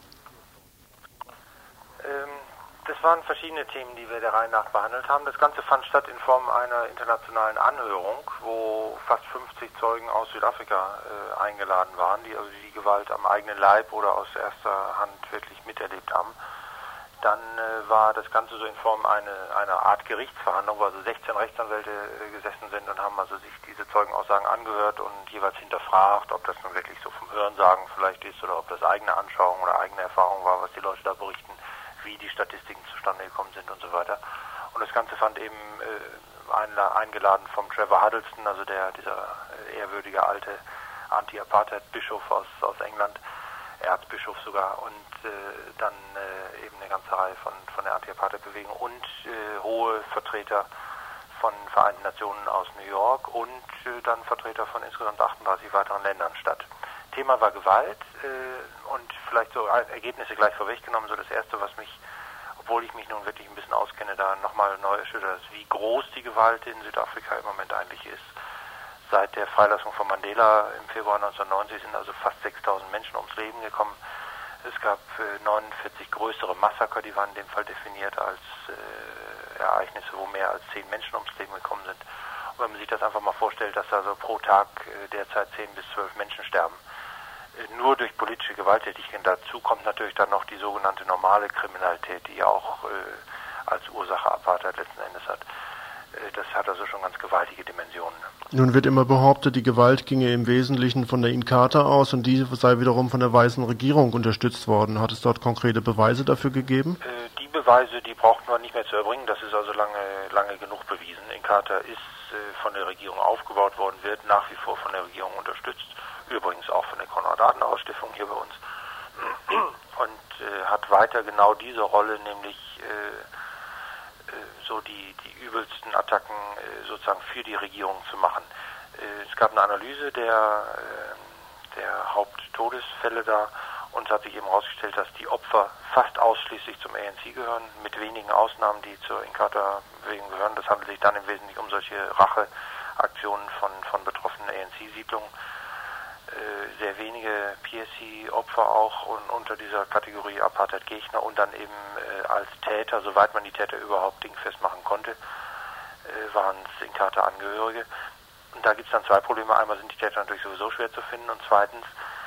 Ähm, das waren verschiedene Themen, die wir der Reihe nach behandelt haben. Das Ganze fand statt in Form einer internationalen Anhörung, wo fast fünfzig Zeugen aus Südafrika äh, eingeladen waren, die also die Gewalt am eigenen Leib oder aus erster Hand wirklich miterlebt haben. Dann äh, war das Ganze so in Form eine, einer Art Gerichtsverhandlung, wo also sechzehn Rechtsanwälte äh, gesessen sind und haben also sich diese Zeugenaussagen angehört und jeweils hinterfragt, ob das nun wirklich so vom Hörensagen vielleicht ist oder ob das eigene Anschauung oder eigene Erfahrung war, was die Leute da berichten, wie die Statistiken zustande gekommen sind und so weiter. Und das Ganze fand eben äh, eingeladen vom Trevor Huddleston, also der dieser äh, ehrwürdige alte Anti-Apartheid-Bischof aus, aus England, Erzbischof sogar, und äh, dann äh, eben eine ganze Reihe von, von der Anti-Apartheid-Bewegung und äh, hohe Vertreter von Vereinten Nationen aus New York und äh, dann Vertreter von insgesamt achtunddreißig weiteren Ländern statt. Thema war Gewalt äh, und vielleicht so Ergebnisse gleich vorweggenommen. So das Erste, was mich, obwohl ich mich nun wirklich ein bisschen auskenne, da nochmal neu erschüttert ist, wie groß die Gewalt in Südafrika im Moment eigentlich ist. Seit der Freilassung von Mandela im Februar neunzehnhundertneunzig sind also fast sechstausend Menschen ums Leben gekommen. Es gab äh, neunundvierzig größere Massaker, die waren in dem Fall definiert als äh, Ereignisse, wo mehr als zehn Menschen ums Leben gekommen sind. Und wenn man sich das einfach mal vorstellt, dass also pro Tag äh, derzeit zehn bis zwölf Menschen sterben, äh, nur durch politische Gewalttätigkeit. Dazu kommt natürlich dann noch die sogenannte normale Kriminalität, die ja auch äh, als Ursache Apartheid letzten Endes hat. Das hat also schon ganz gewaltige Dimensionen. Nun wird immer behauptet, die Gewalt ginge im Wesentlichen von der Inkatha aus und diese sei wiederum von der weißen Regierung unterstützt worden. Hat es dort konkrete Beweise dafür gegeben? Äh, die Beweise, die braucht man nicht mehr zu erbringen. Das ist also lange, lange genug bewiesen. Inkatha ist äh, von der Regierung aufgebaut worden, wird nach wie vor von der Regierung unterstützt. Übrigens auch von der Konrad-Adenauer-Stiftung hier bei uns. Und äh, hat weiter genau diese Rolle, nämlich äh, so die, die übelsten Attacken äh, sozusagen für die Regierung zu machen. Äh, es gab eine Analyse der, äh, der Haupttodesfälle da und es hat sich eben herausgestellt, dass die Opfer fast ausschließlich zum A N C gehören, mit wenigen Ausnahmen, die zur Inkatha-Bewegung gehören. Das handelt sich dann im Wesentlichen um solche Racheaktionen von, von betroffenen A N C-Siedlungen. Äh, sehr wenige P S C-Opfer auch und unter dieser Kategorie Apartheid-Gegner und dann eben äh, als Täter, soweit man die Täter überhaupt dingfest machen konnte, äh, waren es Inkatha-Angehörige. Und da gibt es dann zwei Probleme. Einmal sind die Täter natürlich sowieso schwer zu finden und zweitens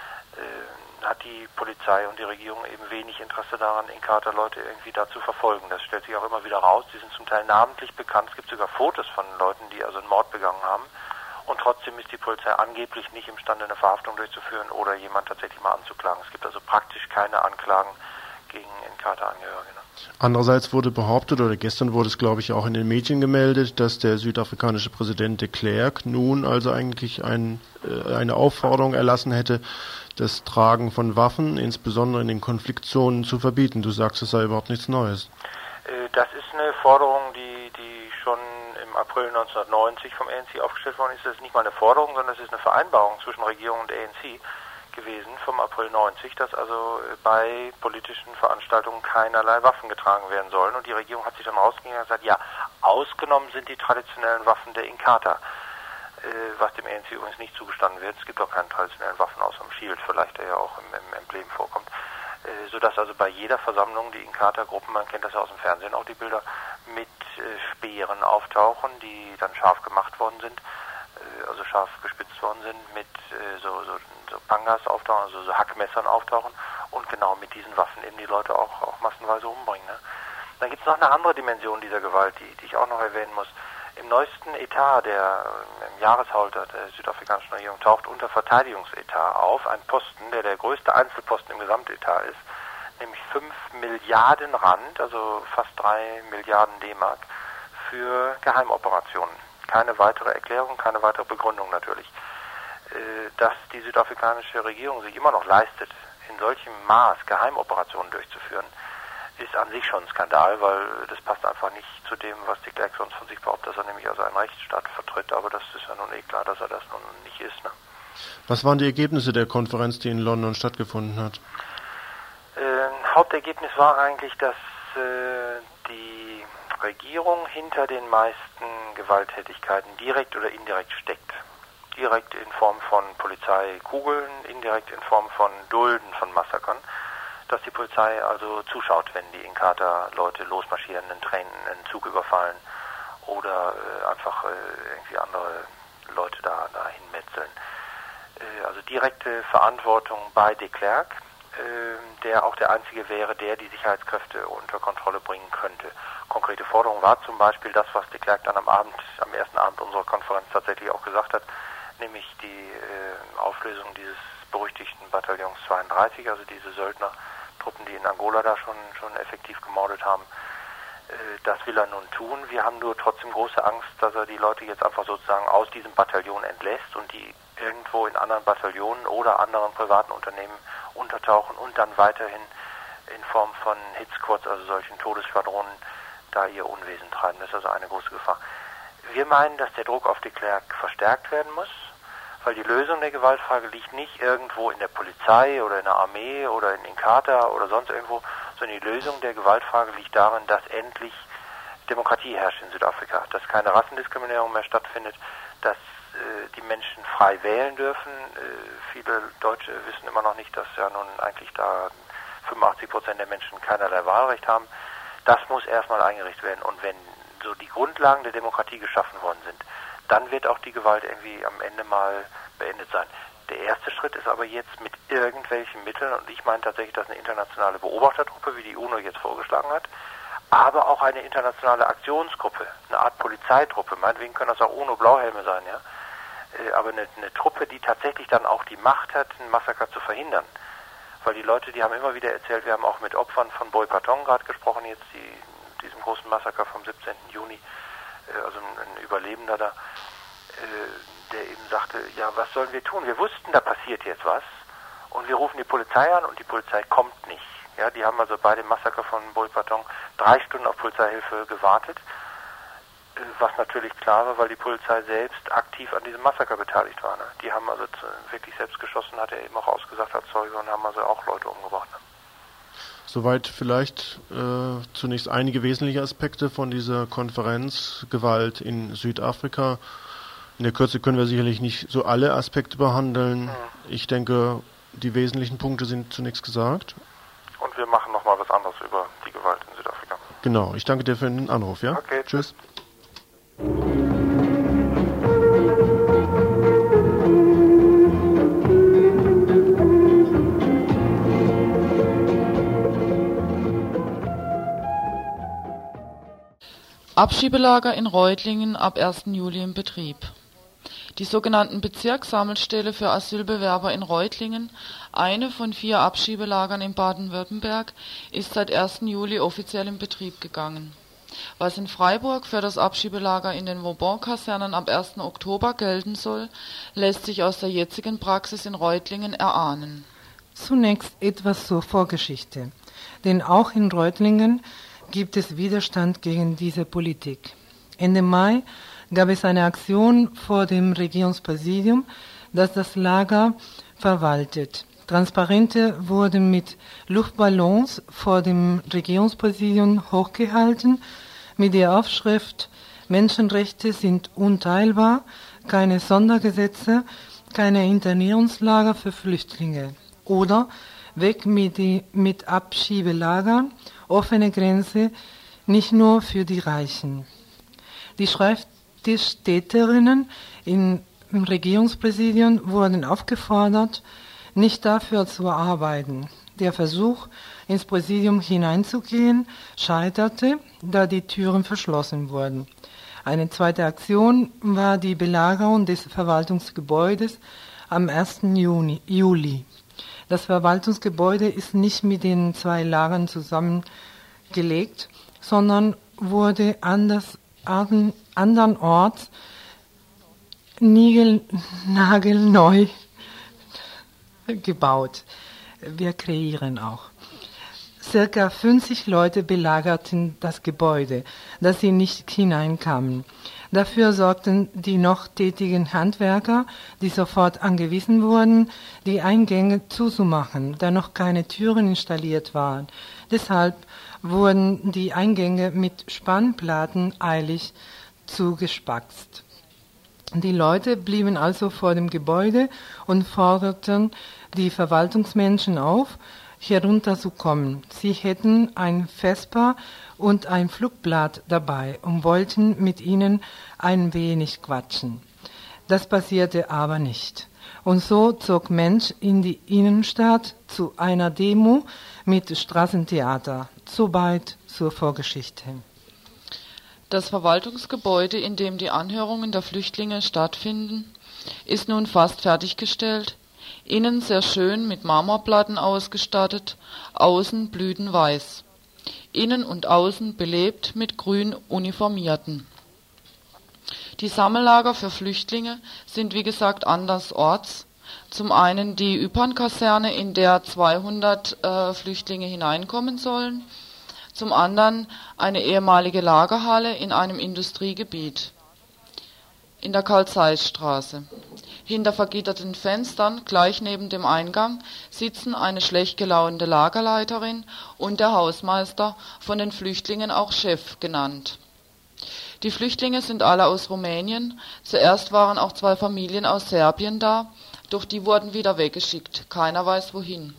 äh, hat die Polizei und die Regierung eben wenig Interesse daran, Inkatha-Leute irgendwie da zu verfolgen. Das stellt sich auch immer wieder raus. Die sind zum Teil namentlich bekannt. Es gibt sogar Fotos von Leuten, die also einen Mord begangen haben. Und trotzdem ist die Polizei angeblich nicht imstande, eine Verhaftung durchzuführen oder jemand tatsächlich mal anzuklagen. Es gibt also praktisch keine Anklagen gegen Inkatha-Angehörige. Andererseits wurde behauptet, oder gestern wurde es, glaube ich, auch in den Medien gemeldet, dass der südafrikanische Präsident de Klerk nun also eigentlich ein, äh, eine Aufforderung erlassen hätte, das Tragen von Waffen, insbesondere in den Konfliktzonen, zu verbieten. Du sagst, es sei überhaupt nichts Neues. Äh, das ist eine Forderung, die, die schon im April neunzehnhundertneunzig vom A N C aufgestellt worden ist. Das ist nicht mal eine Forderung, sondern es ist eine Vereinbarung zwischen Regierung und A N C gewesen vom April neunzig, dass also bei politischen Veranstaltungen keinerlei Waffen getragen werden sollen. Und die Regierung hat sich dann rausgegangen und gesagt, ja, ausgenommen sind die traditionellen Waffen der Inkatha, äh, was dem A N C übrigens nicht zugestanden wird. Es gibt auch keine traditionellen Waffen außer dem Shield, vielleicht der ja auch im, im Emblem vorkommt. Äh, sodass also bei jeder Versammlung die Inkatha-Gruppen, man kennt das ja aus dem Fernsehen, auch die Bilder, mit äh, Speeren auftauchen, die dann scharf gemacht worden sind, äh, also scharf gespitzt worden sind, mit äh, so, so so Pangas auftauchen, also so Hackmessern auftauchen und genau mit diesen Waffen eben die Leute auch, auch massenweise umbringen. Ne? Dann gibt es noch eine andere Dimension dieser Gewalt, die, die ich auch noch erwähnen muss. Im neuesten Etat, der im Jahreshalt der südafrikanischen Regierung taucht unter Verteidigungsetat auf, ein Posten, der der größte Einzelposten im Gesamtetat ist, nämlich fünf Milliarden Rand, also fast drei Milliarden D-Mark, für Geheimoperationen. Keine weitere Erklärung, keine weitere Begründung natürlich. Dass die südafrikanische Regierung sich immer noch leistet, in solchem Maß Geheimoperationen durchzuführen, ist an sich schon ein Skandal, weil das passt einfach nicht zu dem, was de Klerk sonst von sich behauptet, dass er nämlich also einen Rechtsstaat vertritt, aber das ist ja nun eh klar, dass er das nun nicht ist. Ne? Was waren die Ergebnisse der Konferenz, die in London stattgefunden hat? Äh, Hauptergebnis war eigentlich, dass äh, die Regierung hinter den meisten Gewalttätigkeiten direkt oder indirekt steckt. Direkt in Form von Polizeikugeln, indirekt in Form von Dulden von Massakern, dass die Polizei also zuschaut, wenn die Inkatha-Leute losmarschieren, einen Train, einen Zug überfallen oder äh, einfach äh, irgendwie andere Leute da dahin metzeln. Äh, also direkte Verantwortung bei de Klerk, äh, der auch der Einzige wäre, der die Sicherheitskräfte unter Kontrolle bringen könnte. Konkrete Forderung war zum Beispiel das, was de Klerk dann am Abend, am ersten Abend unserer Konferenz tatsächlich auch gesagt hat, nämlich die äh, Auflösung dieses berüchtigten Bataillons zweiunddreißig, also diese Söldnertruppen, die in Angola da schon, schon effektiv gemordet haben. Äh, das will er nun tun. Wir haben nur trotzdem große Angst, dass er die Leute jetzt einfach sozusagen aus diesem Bataillon entlässt und die irgendwo in anderen Bataillonen oder anderen privaten Unternehmen untertauchen und dann weiterhin in Form von Hitsquads, also solchen Todesschwadronen, da ihr Unwesen treiben. Das ist also eine große Gefahr. Wir meinen, dass der Druck auf de Klerk verstärkt werden muss, weil die Lösung der Gewaltfrage liegt nicht irgendwo in der Polizei oder in der Armee oder in Inkatha oder sonst irgendwo, sondern die Lösung der Gewaltfrage liegt darin, dass endlich Demokratie herrscht in Südafrika, dass keine Rassendiskriminierung mehr stattfindet, dass äh, die Menschen frei wählen dürfen. Äh, viele Deutsche wissen immer noch nicht, dass ja nun eigentlich da fünfundachtzig Prozent der Menschen keinerlei Wahlrecht haben. Das muss erstmal eingerichtet werden und wenn so die Grundlagen der Demokratie geschaffen worden sind, dann wird auch die Gewalt irgendwie am Ende mal beendet sein. Der erste Schritt ist aber jetzt mit irgendwelchen Mitteln, und ich meine tatsächlich, dass eine internationale Beobachtertruppe, wie die UNO jetzt vorgeschlagen hat, aber auch eine internationale Aktionsgruppe, eine Art Polizeitruppe, meinetwegen können das auch UNO-Blauhelme sein, ja, aber eine, eine Truppe, die tatsächlich dann auch die Macht hat, ein Massaker zu verhindern. Weil die Leute, die haben immer wieder erzählt, wir haben auch mit Opfern von Boipatong gerade gesprochen, jetzt die, diesem großen Massaker vom siebzehnten Juni, also ein Überlebender da, der eben sagte, ja, was sollen wir tun? Wir wussten, da passiert jetzt was und wir rufen die Polizei an und die Polizei kommt nicht. Ja, die haben also bei dem Massaker von Boipatong drei Stunden auf Polizeihilfe gewartet, was natürlich klar war, weil die Polizei selbst aktiv an diesem Massaker beteiligt war. Ne? Die haben also wirklich selbst geschossen, hat er eben auch ausgesagt als Zeuge und haben also auch Leute umgebracht. Ne? Soweit vielleicht äh, zunächst einige wesentliche Aspekte von dieser Konferenz Gewalt in Südafrika. In der Kürze können wir sicherlich nicht so alle Aspekte behandeln. Mhm. Ich denke, die wesentlichen Punkte sind zunächst gesagt. Und wir machen nochmal was anderes über die Gewalt in Südafrika. Genau, ich danke dir für den Anruf. Ja? Okay, tschüss. Abschiebelager in Reutlingen ab ersten Juli im Betrieb. Die sogenannten Bezirkssammelstelle für Asylbewerber in Reutlingen, eine von vier Abschiebelagern in Baden-Württemberg, ist seit ersten Juli offiziell in Betrieb gegangen. Was in Freiburg für das Abschiebelager in den Vauban-Kasernen ab ersten Oktober gelten soll, lässt sich aus der jetzigen Praxis in Reutlingen erahnen. Zunächst etwas zur Vorgeschichte, denn auch in Reutlingen gibt es Widerstand gegen diese Politik. Ende Mai gab es eine Aktion vor dem Regierungspräsidium, das das Lager verwaltet. Transparente wurden mit Luftballons vor dem Regierungspräsidium hochgehalten, mit der Aufschrift Menschenrechte sind unteilbar, keine Sondergesetze, keine Internierungslager für Flüchtlinge oder weg mit, die, mit Abschiebelagern, offene Grenze, nicht nur für die Reichen. Die Schreibtischtäterinnen im Regierungspräsidium wurden aufgefordert, nicht dafür zu arbeiten. Der Versuch, ins Präsidium hineinzugehen, scheiterte, da die Türen verschlossen wurden. Eine zweite Aktion war die Belagerung des Verwaltungsgebäudes am ersten Juli. Das Verwaltungsgebäude ist nicht mit den zwei Lagern zusammengelegt, sondern wurde anders, andernorts nagelneu gebaut. Wir kreieren auch. Circa fünfzig Leute belagerten das Gebäude, dass sie nicht hineinkamen. Dafür sorgten die noch tätigen Handwerker, die sofort angewiesen wurden, die Eingänge zuzumachen, da noch keine Türen installiert waren. Deshalb wurden die Eingänge mit Spannplatten eilig zugespackst. Die Leute blieben also vor dem Gebäude und forderten die Verwaltungsmenschen auf, herunterzukommen. Sie hätten ein Vesper und ein Flugblatt dabei und wollten mit ihnen ein wenig quatschen. Das passierte aber nicht. Und so zog Mensch in die Innenstadt zu einer Demo mit Straßentheater. Soweit zur Vorgeschichte. Das Verwaltungsgebäude, in dem die Anhörungen der Flüchtlinge stattfinden, ist nun fast fertiggestellt, innen sehr schön mit Marmorplatten ausgestattet, außen blütenweiß. Innen und außen belebt mit grün Uniformierten. Die Sammellager für Flüchtlinge sind wie gesagt andersorts. Zum einen die Ypern-Kaserne, in der zweihundert äh, Flüchtlinge hineinkommen sollen. Zum anderen eine ehemalige Lagerhalle in einem Industriegebiet in der Karl-Zeiss-Straße. Hinter vergitterten Fenstern, gleich neben dem Eingang, sitzen eine schlecht gelaunte Lagerleiterin und der Hausmeister, von den Flüchtlingen auch Chef genannt. Die Flüchtlinge sind alle aus Rumänien. Zuerst waren auch zwei Familien aus Serbien da, doch die wurden wieder weggeschickt. Keiner weiß wohin.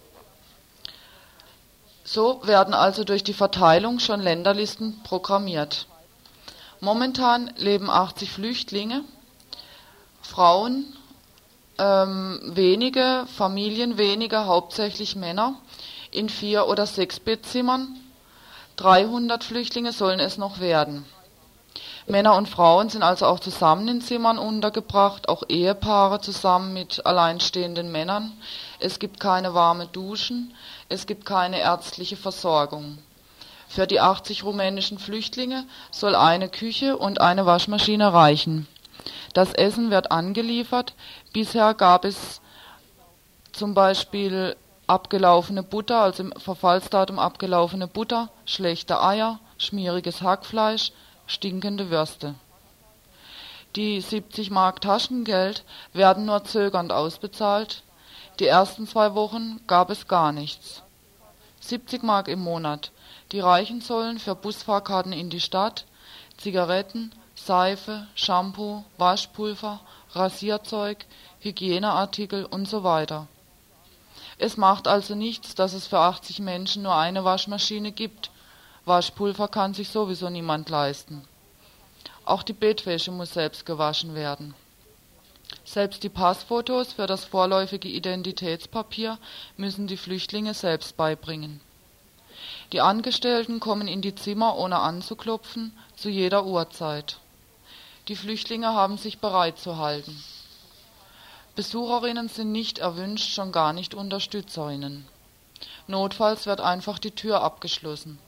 So werden also durch die Verteilung schon Länderlisten programmiert. Momentan leben achtzig Flüchtlinge, Frauen, ähm, wenige, Familien wenige, hauptsächlich Männer, in vier- oder sechs Bettzimmern. dreihundert Flüchtlinge sollen es noch werden. Männer und Frauen sind also auch zusammen in Zimmern untergebracht, auch Ehepaare zusammen mit alleinstehenden Männern. Es gibt keine warme Duschen, es gibt keine ärztliche Versorgung. Für die achtzig rumänischen Flüchtlinge soll eine Küche und eine Waschmaschine reichen. Das Essen wird angeliefert. Bisher gab es zum Beispiel abgelaufene Butter, also im Verfallsdatum abgelaufene Butter, schlechte Eier, schmieriges Hackfleisch, stinkende Würste. Die siebzig Mark Taschengeld werden nur zögernd ausbezahlt. Die ersten zwei Wochen gab es gar nichts. siebzig Mark im Monat. Die reichen sollen für Busfahrkarten in die Stadt, Zigaretten, Seife, Shampoo, Waschpulver, Rasierzeug, Hygieneartikel und so weiter. Es macht also nichts, dass es für achtzig Menschen nur eine Waschmaschine gibt. Waschpulver kann sich sowieso niemand leisten. Auch die Bettwäsche muss selbst gewaschen werden. Selbst die Passfotos für das vorläufige Identitätspapier müssen die Flüchtlinge selbst beibringen. Die Angestellten kommen in die Zimmer ohne anzuklopfen, zu jeder Uhrzeit. Die Flüchtlinge haben sich bereit zu halten. Besucherinnen sind nicht erwünscht, schon gar nicht Unterstützerinnen. Notfalls wird einfach die Tür abgeschlossen.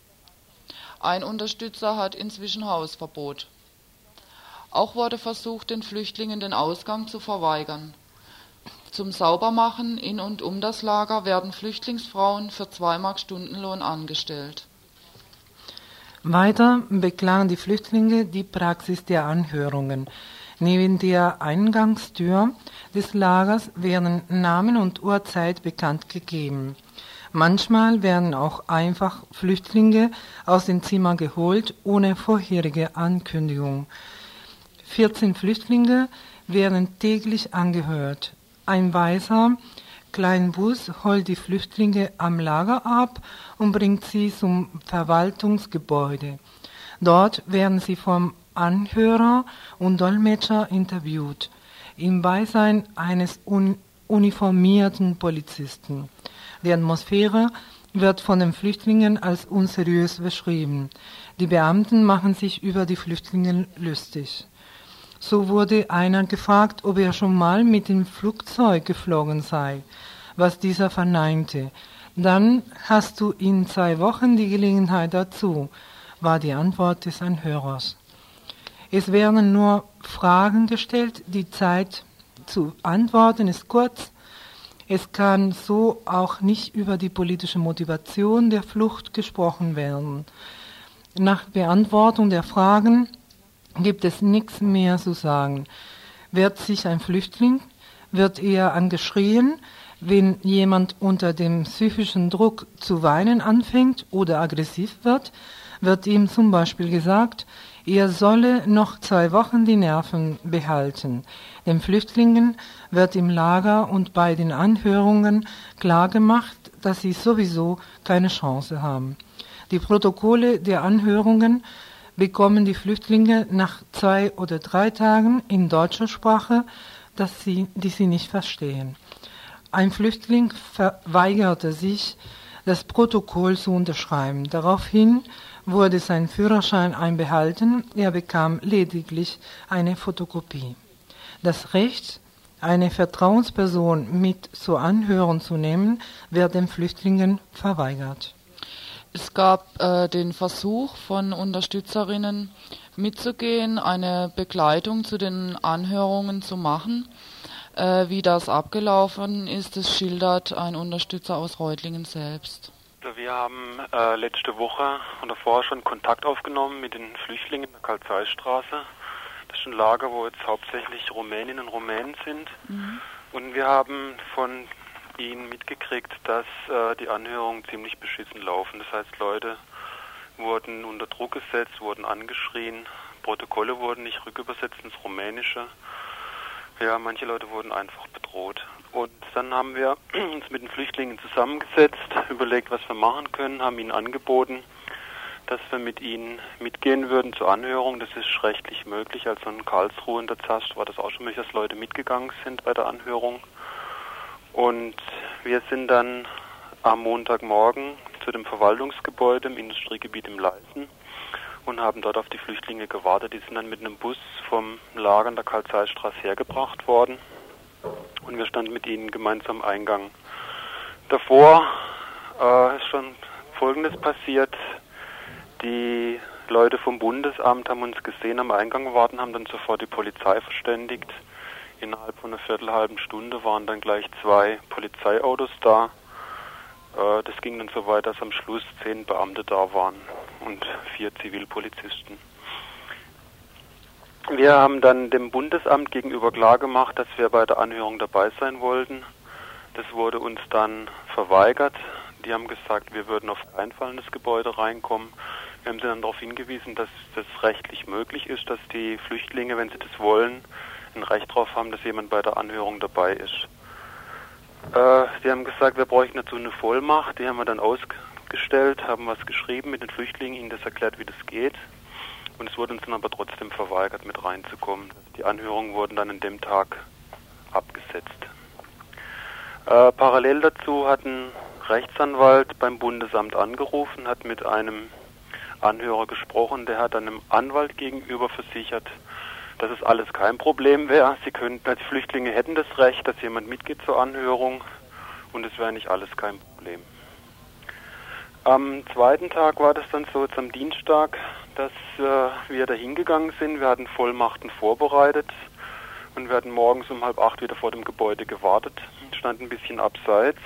Ein Unterstützer hat inzwischen Hausverbot. Auch wurde versucht, den Flüchtlingen den Ausgang zu verweigern. Zum Saubermachen in und um das Lager werden Flüchtlingsfrauen für zwei Mark Stundenlohn angestellt. Weiter beklagen die Flüchtlinge die Praxis der Anhörungen. Neben der Eingangstür des Lagers werden Namen und Uhrzeit bekannt gegeben. Manchmal werden auch einfach Flüchtlinge aus dem Zimmer geholt, ohne vorherige Ankündigung. vierzehn Flüchtlinge werden täglich angehört. Ein weißer Kleinbus holt die Flüchtlinge am Lager ab und bringt sie zum Verwaltungsgebäude. Dort werden sie vom Anhörer und Dolmetscher interviewt, im Beisein eines un- uniformierten Polizisten. Die Atmosphäre wird von den Flüchtlingen als unseriös beschrieben. Die Beamten machen sich über die Flüchtlinge lustig. So wurde einer gefragt, ob er schon mal mit dem Flugzeug geflogen sei, was dieser verneinte. Dann hast du in zwei Wochen die Gelegenheit dazu, war die Antwort des Anhörers. Es werden nur Fragen gestellt, die Zeit zu antworten ist kurz. Es kann so auch nicht über die politische Motivation der Flucht gesprochen werden. Nach Beantwortung der Fragen gibt es nichts mehr zu sagen. Wird sich ein Flüchtling, wird er angeschrien, wenn jemand unter dem psychischen Druck zu weinen anfängt oder aggressiv wird, wird ihm zum Beispiel gesagt, er solle noch zwei Wochen die Nerven behalten. Den Flüchtlingen wird im Lager und bei den Anhörungen klargemacht, dass sie sowieso keine Chance haben. Die Protokolle der Anhörungen bekommen die Flüchtlinge nach zwei oder drei Tagen in deutscher Sprache, dass sie, die sie nicht verstehen. Ein Flüchtling verweigerte sich, das Protokoll zu unterschreiben. Daraufhin wurde sein Führerschein einbehalten, er bekam lediglich eine Fotokopie. Das Recht, eine Vertrauensperson mit zur Anhörung zu nehmen, wird den Flüchtlingen verweigert. Es gab äh, den Versuch von Unterstützerinnen mitzugehen, eine Begleitung zu den Anhörungen zu machen. Äh, wie das abgelaufen ist, das schildert ein Unterstützer aus Reutlingen selbst. Wir haben äh, letzte Woche und davor schon Kontakt aufgenommen mit den Flüchtlingen in der Karl-Zeiss-Straße. Das ist ein Lager, wo jetzt hauptsächlich Rumäninnen und Rumänen sind. Mhm. Und wir haben von ihnen mitgekriegt, dass äh, die Anhörungen ziemlich beschissen laufen. Das heißt, Leute wurden unter Druck gesetzt, wurden angeschrien, Protokolle wurden nicht rückübersetzt ins Rumänische. Ja, manche Leute wurden einfach bedroht. Und dann haben wir uns mit den Flüchtlingen zusammengesetzt, überlegt, was wir machen können, haben ihnen angeboten, dass wir mit ihnen mitgehen würden zur Anhörung. Das ist rechtlich möglich. Also in Karlsruhe in der Zast war das auch schon möglich, dass Leute mitgegangen sind bei der Anhörung. Und wir sind dann am Montagmorgen zu dem Verwaltungsgebäude im Industriegebiet im Leisen und haben dort auf die Flüchtlinge gewartet. Die sind dann mit einem Bus vom Lager an der Karl-Zeiss-Straße hergebracht worden. Und wir standen mit ihnen gemeinsam am Eingang. Davor äh, ist schon Folgendes passiert. Die Leute vom Bundesamt haben uns gesehen am Eingang warten, haben dann sofort die Polizei verständigt. Innerhalb von einer viertelhalben Stunde waren dann gleich zwei Polizeiautos da. Äh, das ging dann so weit, dass am Schluss zehn Beamte da waren und vier Zivilpolizisten. Wir haben dann dem Bundesamt gegenüber klargemacht, dass wir bei der Anhörung dabei sein wollten. Das wurde uns dann verweigert. Die haben gesagt, wir würden auf keinen Fall in das Gebäude reinkommen. Wir haben sie dann darauf hingewiesen, dass das rechtlich möglich ist, dass die Flüchtlinge, wenn sie das wollen, ein Recht darauf haben, dass jemand bei der Anhörung dabei ist. Äh, die haben gesagt, wir bräuchten dazu eine Vollmacht. Die haben wir dann ausgestellt, haben was geschrieben mit den Flüchtlingen, ihnen das erklärt, wie das geht. Und es wurde uns dann aber trotzdem verweigert, mit reinzukommen. Die Anhörungen wurden dann an dem Tag abgesetzt. Äh, parallel dazu hat ein Rechtsanwalt beim Bundesamt angerufen, hat mit einem Anhörer gesprochen, der hat einem Anwalt gegenüber versichert, dass es alles kein Problem wäre. Sie könnten, die Flüchtlinge hätten das Recht, dass jemand mitgeht zur Anhörung und es wäre nicht alles kein Problem. Am zweiten Tag war das dann so, jetzt am Dienstag, dass äh, wir da hingegangen sind. Wir hatten Vollmachten vorbereitet und wir hatten morgens um halb acht wieder vor dem Gebäude gewartet, standen ein bisschen abseits.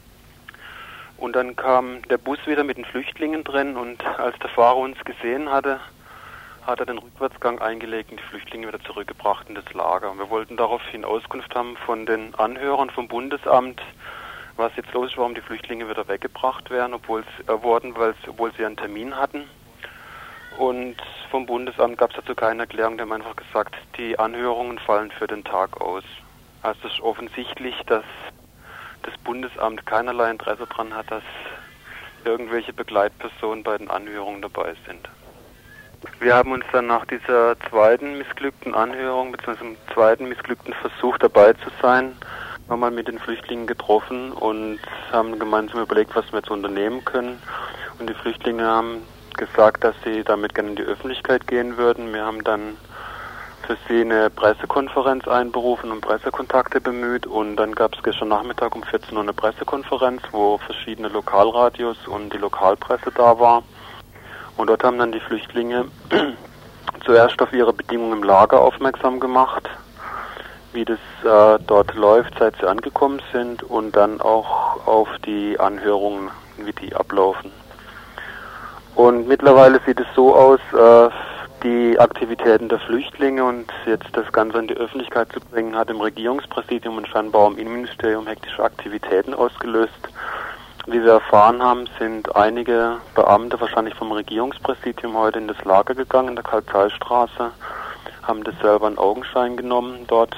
Und dann kam der Bus wieder mit den Flüchtlingen drin und als der Fahrer uns gesehen hatte, hat er den Rückwärtsgang eingelegt und die Flüchtlinge wieder zurückgebracht in das Lager. Wir wollten daraufhin Auskunft haben von den Anhörern vom Bundesamt, was jetzt los ist, warum die Flüchtlinge wieder weggebracht werden, obwohl es äh, wurden, obwohl sie einen Termin hatten. Und vom Bundesamt gab es dazu keine Erklärung, die haben einfach gesagt, die Anhörungen fallen für den Tag aus. Also es ist offensichtlich, dass das Bundesamt keinerlei Interesse daran hat, dass irgendwelche Begleitpersonen bei den Anhörungen dabei sind. Wir haben uns dann nach dieser zweiten missglückten Anhörung bzw. dem zweiten missglückten Versuch dabei zu sein, nochmal mit den Flüchtlingen getroffen und haben gemeinsam überlegt, was wir jetzt unternehmen können. Und die Flüchtlinge haben gesagt, dass sie damit gerne in die Öffentlichkeit gehen würden. Wir haben dann für sie eine Pressekonferenz einberufen und Pressekontakte bemüht. Und dann gab es gestern Nachmittag um vierzehn Uhr eine Pressekonferenz, wo verschiedene Lokalradios und die Lokalpresse da war. Und dort haben dann die Flüchtlinge zuerst auf ihre Bedingungen im Lager aufmerksam gemacht, wie das äh, dort läuft, seit sie angekommen sind, und dann auch auf die Anhörungen, wie die ablaufen. Und mittlerweile sieht es so aus, äh, die Aktivitäten der Flüchtlinge und jetzt das Ganze in die Öffentlichkeit zu bringen, hat im Regierungspräsidium und scheinbar im Innenministerium hektische Aktivitäten ausgelöst. Wie wir erfahren haben, sind einige Beamte wahrscheinlich vom Regierungspräsidium heute in das Lager gegangen, in der Karl-Zeiss-Straße, haben das selber in Augenschein genommen dort.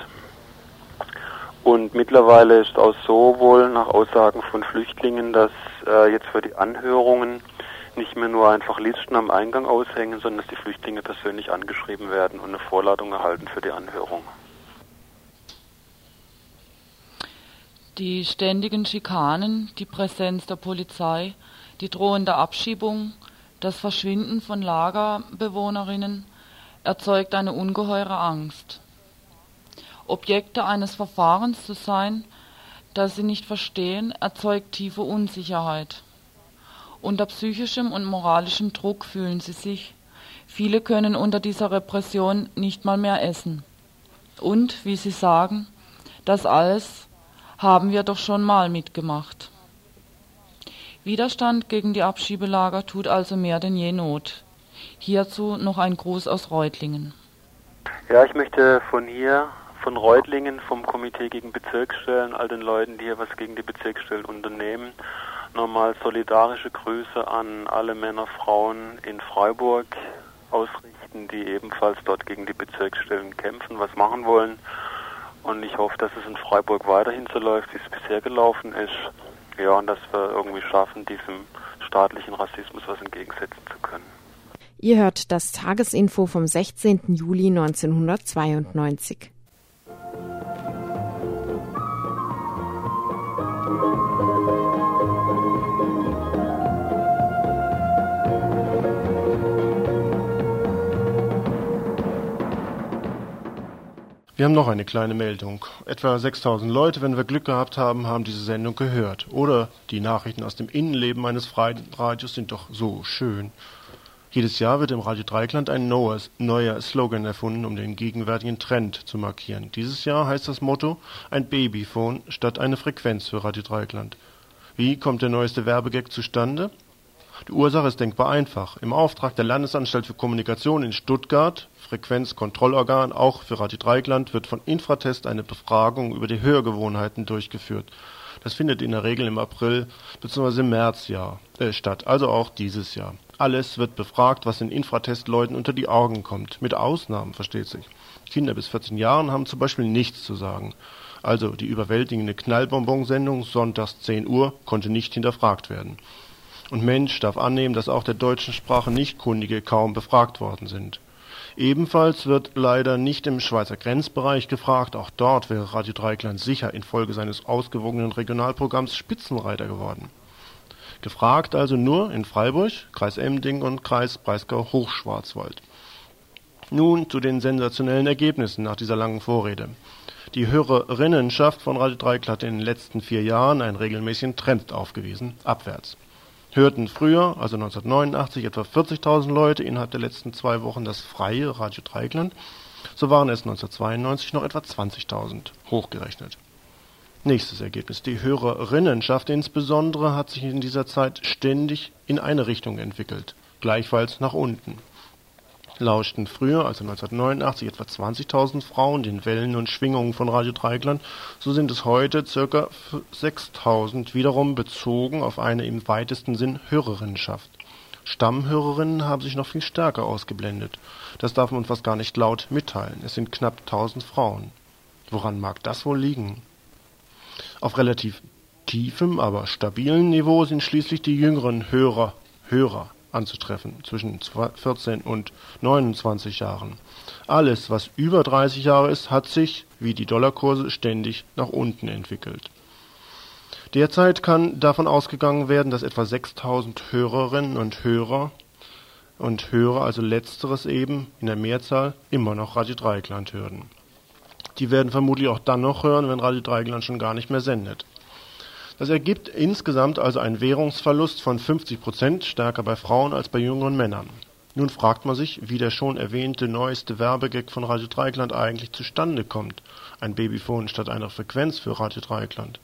Und mittlerweile ist auch so wohl nach Aussagen von Flüchtlingen, dass äh, jetzt für die Anhörungen nicht mehr nur einfach Listen am Eingang aushängen, sondern dass die Flüchtlinge persönlich angeschrieben werden und eine Vorladung erhalten für die Anhörung. Die ständigen Schikanen, die Präsenz der Polizei, die drohende Abschiebung, das Verschwinden von Lagerbewohnerinnen erzeugt eine ungeheure Angst. Objekte eines Verfahrens zu sein, das sie nicht verstehen, erzeugt tiefe Unsicherheit. Unter psychischem und moralischem Druck fühlen sie sich. Viele können unter dieser Repression nicht mal mehr essen. Und, wie sie sagen, das alles haben wir doch schon mal mitgemacht. Widerstand gegen die Abschiebelager tut also mehr denn je Not. Hierzu noch ein Gruß aus Reutlingen. Ja, ich möchte von hier, von Reutlingen, vom Komitee gegen Bezirksstellen, all den Leuten, die hier was gegen die Bezirksstellen unternehmen, nochmal solidarische Grüße an alle Männer, Frauen in Freiburg ausrichten, die ebenfalls dort gegen die Bezirksstellen kämpfen, was machen wollen. Und ich hoffe, dass es in Freiburg weiterhin so läuft, wie es bisher gelaufen ist. Ja, und dass wir irgendwie schaffen, diesem staatlichen Rassismus was entgegensetzen zu können. Ihr hört das Tagesinfo vom sechzehnten Juli neunzehnhundertzweiundneunzig. Wir haben noch eine kleine Meldung. Etwa sechstausend Leute, wenn wir Glück gehabt haben, haben diese Sendung gehört. Oder die Nachrichten aus dem Innenleben eines freien Radios sind doch so schön. Jedes Jahr wird im Radio Dreieckland ein neuer Slogan erfunden, um den gegenwärtigen Trend zu markieren. Dieses Jahr heißt das Motto ein Babyphone statt eine Frequenz für Radio Dreieckland. Wie kommt der neueste Werbegag zustande? Die Ursache ist denkbar einfach. Im Auftrag der Landesanstalt für Kommunikation in Stuttgart, Frequenzkontrollorgan auch für Radio Dreieckland, wird von Infratest eine Befragung über die Hörgewohnheiten durchgeführt. Das findet in der Regel im April bzw. im Märzjahr äh, statt, also auch dieses Jahr. Alles wird befragt, was den Infratest-Leuten unter die Augen kommt. Mit Ausnahmen, versteht sich. Kinder bis vierzehn Jahren haben zum Beispiel nichts zu sagen. Also die überwältigende Knallbonbon-Sendung sonntags zehn Uhr konnte nicht hinterfragt werden. Und Mensch darf annehmen, dass auch der deutschen Sprache Nichtkundige kaum befragt worden sind. Ebenfalls wird leider nicht im Schweizer Grenzbereich gefragt. Auch dort wäre Radio Dreieckland sicher infolge seines ausgewogenen Regionalprogramms Spitzenreiter geworden. Gefragt also nur in Freiburg, Kreis Emding und Kreis Breisgau-Hochschwarzwald. Nun zu den sensationellen Ergebnissen nach dieser langen Vorrede. Die Hörerinnenschaft von Radio Dreieckland hat in den letzten vier Jahren einen regelmäßigen Trend aufgewiesen, abwärts. Hörten früher, also neunzehnhundertneunundachtzig, etwa vierzigtausend Leute innerhalb der letzten zwei Wochen das freie Radio Dreieckland, so waren es neunzehnhundertzweiundneunzig noch etwa zwanzigtausend, hochgerechnet. Nächstes Ergebnis. Die Hörerinnenschaft insbesondere hat sich in dieser Zeit ständig in eine Richtung entwickelt, gleichfalls nach unten. Lauschten früher, also neunzehnhundertneunundachtzig, etwa zwanzigtausend Frauen den Wellen und Schwingungen von Radio Dreieckland, so sind es heute ca. sechstausend, wiederum bezogen auf eine im weitesten Sinn Hörerinnenschaft. Stammhörerinnen haben sich noch viel stärker ausgeblendet. Das darf man fast gar nicht laut mitteilen. Es sind knapp tausend Frauen. Woran mag das wohl liegen? Auf relativ tiefem, aber stabilen Niveau sind schließlich die jüngeren Hörer, Hörer anzutreffen, zwischen vierzehn und neunundzwanzig Jahren. Alles, was über dreißig Jahre ist, hat sich, wie die Dollarkurse, ständig nach unten entwickelt. Derzeit kann davon ausgegangen werden, dass etwa sechstausend Hörerinnen und Hörer und Hörer, also letzteres eben, in der Mehrzahl, immer noch Radio Dreieckland hören. Die werden vermutlich auch dann noch hören, wenn Radio Dreieckland schon gar nicht mehr sendet. Das ergibt insgesamt also einen Währungsverlust von fünfzig Prozent, stärker bei Frauen als bei jüngeren Männern. Nun fragt man sich, wie der schon erwähnte neueste Werbegag von Radio Dreieckland eigentlich zustande kommt. Ein Babyphone statt einer Frequenz für Radio Dreieckland.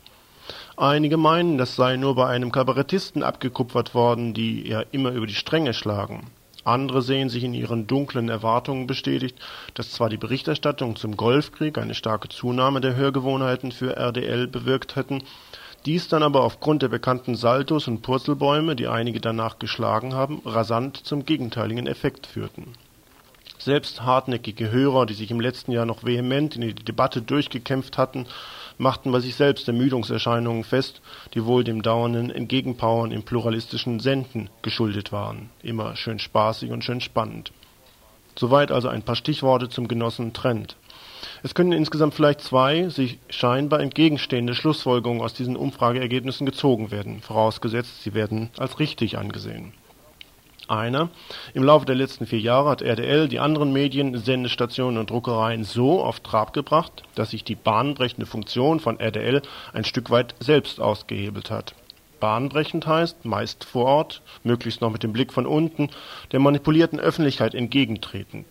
Einige meinen, das sei nur bei einem Kabarettisten abgekupfert worden, die ja immer über die Stränge schlagen. Andere sehen sich in ihren dunklen Erwartungen bestätigt, dass zwar die Berichterstattung zum Golfkrieg eine starke Zunahme der Hörgewohnheiten für R D L bewirkt hätten, dies dann aber aufgrund der bekannten Saltos und Purzelbäume, die einige danach geschlagen haben, rasant zum gegenteiligen Effekt führten. Selbst hartnäckige Hörer, die sich im letzten Jahr noch vehement in die Debatte durchgekämpft hatten, machten bei sich selbst Ermüdungserscheinungen fest, die wohl dem dauernden Entgegenpowern im pluralistischen Senden geschuldet waren. Immer schön spaßig und schön spannend. Soweit also ein paar Stichworte zum genossenen Trend. Es können insgesamt vielleicht zwei sich scheinbar entgegenstehende Schlussfolgerungen aus diesen Umfrageergebnissen gezogen werden, vorausgesetzt, sie werden als richtig angesehen. Einer: Im Laufe der letzten vier Jahre hat R D L die anderen Medien, Sendestationen und Druckereien so auf Trab gebracht, dass sich die bahnbrechende Funktion von R D L ein Stück weit selbst ausgehebelt hat. Bahnbrechend heißt, meist vor Ort, möglichst noch mit dem Blick von unten, der manipulierten Öffentlichkeit entgegentretend.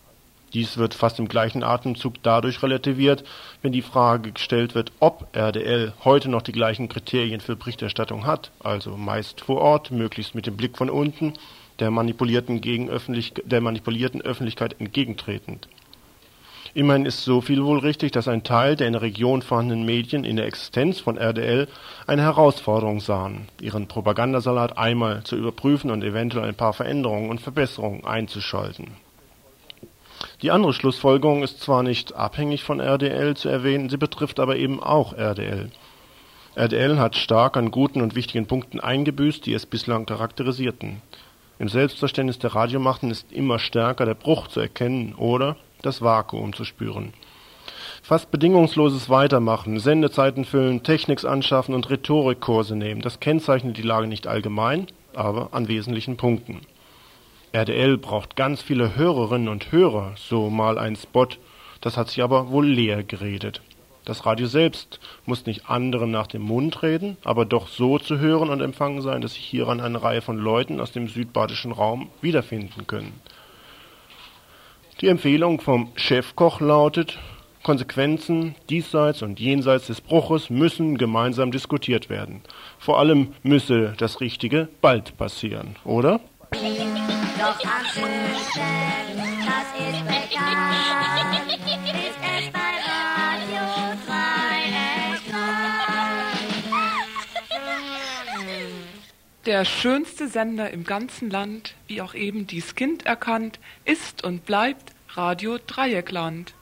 Dies wird fast im gleichen Atemzug dadurch relativiert, wenn die Frage gestellt wird, ob R D L heute noch die gleichen Kriterien für Berichterstattung hat, also meist vor Ort, möglichst mit dem Blick von unten, der manipulierten, gegen Öffentlich- der manipulierten Öffentlichkeit entgegentretend. Immerhin ist so viel wohl richtig, dass ein Teil der in der Region vorhandenen Medien in der Existenz von R D L eine Herausforderung sahen, ihren Propagandasalat einmal zu überprüfen und eventuell ein paar Veränderungen und Verbesserungen einzuschalten. Die andere Schlussfolgerung ist zwar nicht abhängig von R D L zu erwähnen, sie betrifft aber eben auch R D L. R D L hat stark an guten und wichtigen Punkten eingebüßt, die es bislang charakterisierten. Im Selbstverständnis der Radiomachten ist immer stärker der Bruch zu erkennen oder das Vakuum zu spüren. Fast bedingungsloses Weitermachen, Sendezeiten füllen, Techniks anschaffen und Rhetorikkurse nehmen, das kennzeichnet die Lage nicht allgemein, aber an wesentlichen Punkten. R D L braucht ganz viele Hörerinnen und Hörer, so mal ein Spot, das hat sich aber wohl leer geredet. Das Radio selbst muss nicht anderen nach dem Mund reden, aber doch so zu hören und empfangen sein, dass sich hieran eine Reihe von Leuten aus dem südbadischen Raum wiederfinden können. Die Empfehlung vom Chefkoch lautet, Konsequenzen diesseits und jenseits des Bruches müssen gemeinsam diskutiert werden. Vor allem müsse das Richtige bald passieren, oder? Doch am schönsten, das ist bekannt, ist es bei Radio Dreieckland. Der schönste Sender im ganzen Land, wie auch eben dies Kind erkannt, ist und bleibt Radio Dreieckland.